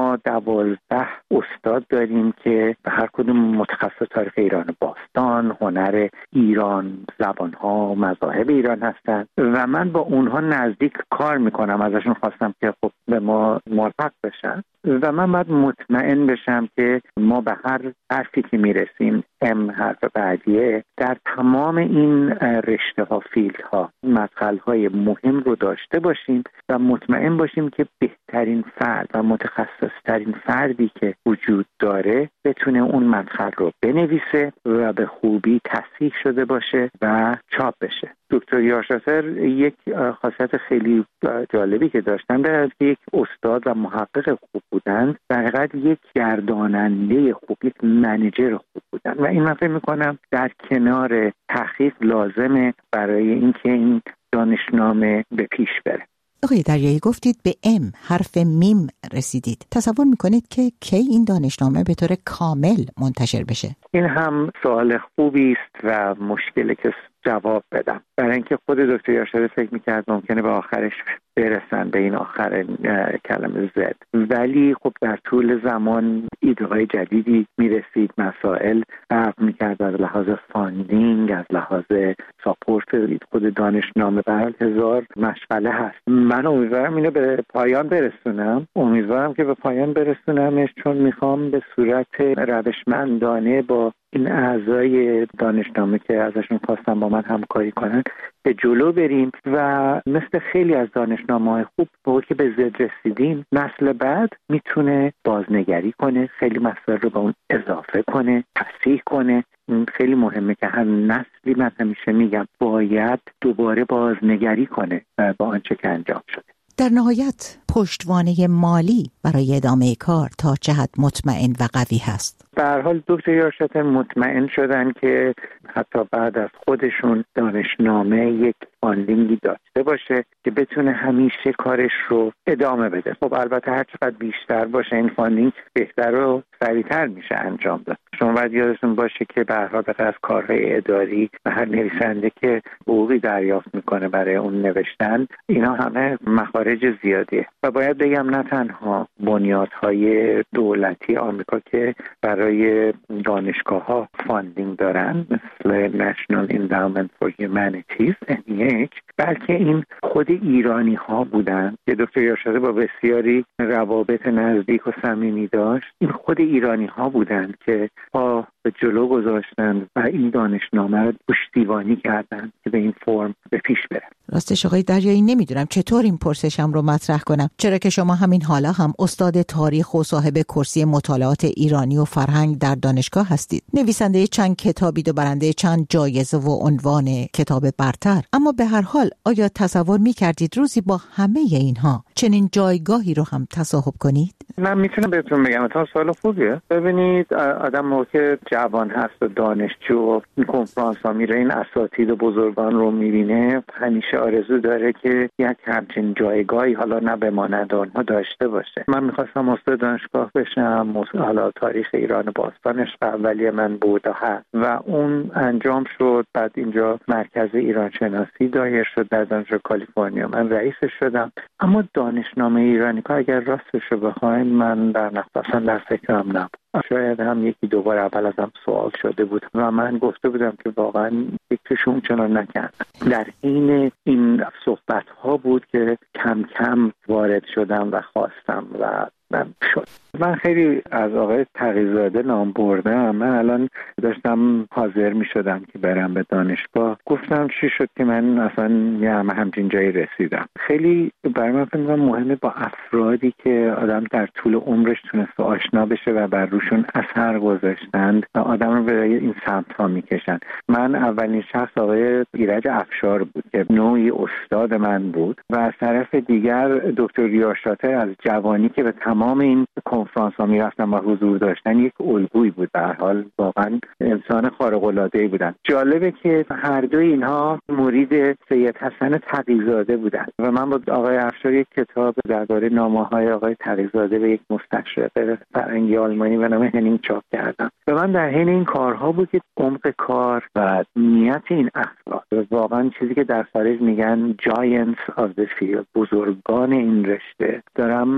S15: ما دوازده استاد داریم که به هر کدوم متخصص تاریخ ایران باستان، هنر ایران، زبانها، مذاهب ایران هستن و من با اونها نزدیک کار میکنم. ازشون خواستم که خب به ما ملحق بشن و من باید مطمئن بشم که ما به هر حرفی که میرسیم، ام حرف بعدیه، در تمام این رشته ها، فیلد ها، مدخل های مهم رو داشته باشیم و مطمئن باشیم که بهترین فرد و متخصص ترین فردی که وجود داره بتونه اون مدخل رو بنویسه و به خوبی تصحیح شده باشه و چاپ بشه. دکتر یارشاتر یک خاصیت خیلی جالبی که داشتن به از یک استاد و محقق خوب بودن، در حقیقت یک گرداننده خوب، یک منیجر خوب بودن و این من فکر میکنم در کنار تحقیق لازمه برای اینکه این دانشنامه به پیش بره.
S2: آقای دریایی گفتید به ام حرف میم رسیدید. تصور میکنید که کی این دانشنامه به طور کامل منتشر بشه؟
S15: این هم سوال خوبی است و مشکلی که جواب بدم، برای اینکه خود دکتر یارشاتر فکر میکرد ممکنه به آخرش برسن به این آخر کلمه زد، ولی خب در طول زمان ایده‌های جدیدی میرسید، مسائل فرق میکرد از لحاظ فاندینگ، از لحاظ ساپورت خود دانشنامه، به هزار مشغله هست. من امیدوارم اینو به پایان برسونم، امیدوارم که به پایان برسونمش، چون میخوام به صورت روشمندانه با این اعضای دانشنامه که ازشون خواستم با من همکاری کنن به جلو بریم و مثل خیلی از دانشنامه‌های خوب با که به زد رسیدیم، نسل بعد میتونه بازنگری کنه، خیلی مسائل رو به اون اضافه کنه، تصحیح کنه. خیلی مهمه که هر نسلی، من همیشه میگم، باید دوباره بازنگری کنه با آنچه که انجام شده.
S2: در نهایت پشتوانه مالی برای ادامه کار تا چه حد مطمئن و قوی هست؟
S15: به هر حال دکتر یارشاتر مطمئن شدن که حتی بعد از خودشون دانشنامه یک فاندینگی داشته باشه که بتونه همیشه کارش رو ادامه بده. خب البته هر چقدر بیشتر باشه این فاندینگ بهتر و سریعتر میشه انجام داد. شما باید یادتون باشه که به هر حال از کارهای اداری و هر نویسنده که حقوقی دریافت میکنه برای اون نوشتن، اینا همه مخارج زیادیه و باید بگم نه تنها بنیادهای دولتی آمریکا که برای دانشگاه‌ها فاندینگ دارن مثل National Endowment for Humanities ان ای اچ، بلکه این خود ایرانی ها بودن که دکتر یارشاتر با بسیاری روابط نزدیک و صمیمی داشت. این خود ایرانی ها بودن که پا به جلو گذاشتن و این دانشنامه رو پشتیبانی کردن که به این فرم به پیش بره.
S2: راستش آقای دریایی نمیدونم چطور این پرسشم رو مطرح کنم، چرا که شما همین حالا هم استاد تاریخ و صاحب کرسی مطالعات ایرانی و فرهنگ در دانشگاه هستید، نویسنده چند کتابی و برنده چند جایزه و عنوان کتاب برتر. اما به هر حال آیا تصور می‌کردید روزی با همه اینها چنین جایگاهی رو هم تصاحب کنید؟
S15: من میتونم بهتون بگم تا سوال خوبیه. ببینید آدم موقع جوان هست و دانشجو و این کنفرانس ها میره، این اساتید و بزرگان رو میبینه، همیشه آرزو داره که یک همچین جایگاهی حالا نه بماند اونها داشته باشه. من میخواستم استاد دانشگاه بشم، حالا تاریخ ایران باستانش اولیه من بود و هست و اون انجام شد. بعد اینجا مرکز ایران شناسی دایر شد در دانشگاه کالیفرنیا، من رئیسش شدم. اما دانشنامه ایرانی که اگر راستش رو بخواین من در نقطه در فکرم نبود. شاید هم یکی دوباره اول ازم سوال شده بود و من گفته بودم که واقعا فکرشون چنان نکردن. در حین این صحبت ها بود که کم کم وارد شدم و خواستم و من شد. من خیلی از آقای تقی‌زاده نام بردم. من الان داشتم حاضر می شدم که برم به دانشگاه، گفتم چی شد که من اصلا یه همه همچین جایی رسیدم. خیلی برای من فکر می‌کنم مهمه با افرادی که آدم در طول عمرش تونسته آشنا بشه و بر روشون اثر گذاشتند و آدم رو به این سمت ها میکشن. من اولین شخص آقای ایرج افشار بود که نوعی استاد من بود و از طرف دیگر دکتر یارشاتر از جوانی که به تمام این کنفرانس ها میرفتن و حضور داشتن یک الگویی بود. در حال واقعا انسان خارق العاده بودن. جالبه که هر دو اینها مرید سید حسن تقی‌زاده بودن و من با آقای افشار یک کتاب درباره نامه‌های آقای تقی‌زاده به یک مستشرق فرهنگی آلمانی به نام هنینگ چاپ کردم و من در حین این کارها بود که عمق کار و نیت این افراد، واقعا چیزی که در خارج میگن giants of the field، بزرگان این رشته، دارم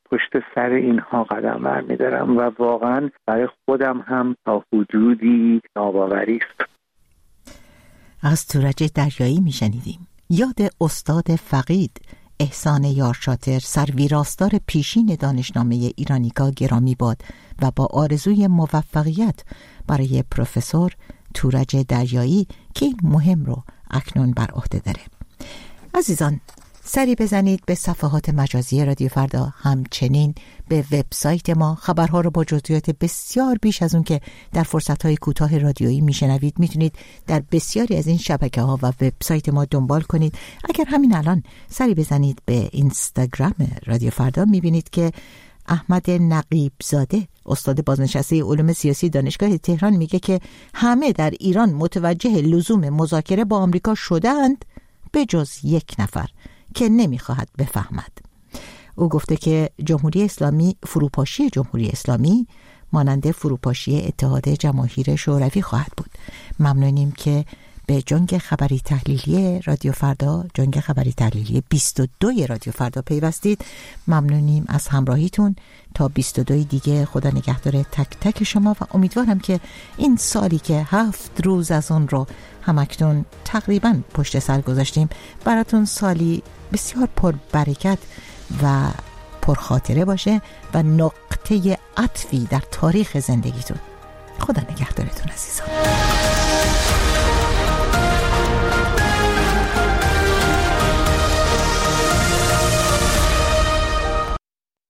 S15: پشت سر اینها قدم برمی‌دارم و واقعا برای خودم هم تا حدودی ناباوری است.
S2: از تورج دریایی میشنیدیم. یاد استاد فقید احسان یارشاتر، سرویراستار پیشین دانشنامه ایرانیکا گرامی باد و با آرزوی موفقیت برای پروفسور تورج دریایی که این مهم رو اکنون بر عهده داره. عزیزان، سری بزنید به صفحات مجازی رادیو فردا، همچنین به وبسایت ما. خبرها رو با جزئیات بسیار بیش از اون که در فرصت‌های کوتاه رادیویی میشنوید میتونید در بسیاری از این شبکه‌ها و وبسایت ما دنبال کنید. اگر همین الان سری بزنید به اینستاگرام رادیو فردا میبینید که احمد نقیب زاده، استاد بازنشسته علوم سیاسی دانشگاه تهران، میگه که همه در ایران متوجه لزوم مذاکره با آمریکا شدند به جز یک نفر که نمیخواهد بفهمد. او گفته که جمهوری اسلامی فروپاشی جمهوری اسلامی مانند فروپاشی اتحاد جماهیر شوروی خواهد بود. ممنونیم که به جنگ خبری تحلیلی رادیو فردا، جنگ خبری تحلیلی بیست و دو رادیو فردا پیوستید. ممنونیم از همراهیتون. تا بیست و دو دیگه خدا نگهدار تک تک شما و امیدوارم که این سالی که هفت روز از اون رو همکنون تقریبا پشت سر گذاشتیم براتون سالی بسیار پر برکت و پر خاطره باشه و نقطه عطفی در تاریخ زندگیتون. خدا نگهدارتون عزیزان.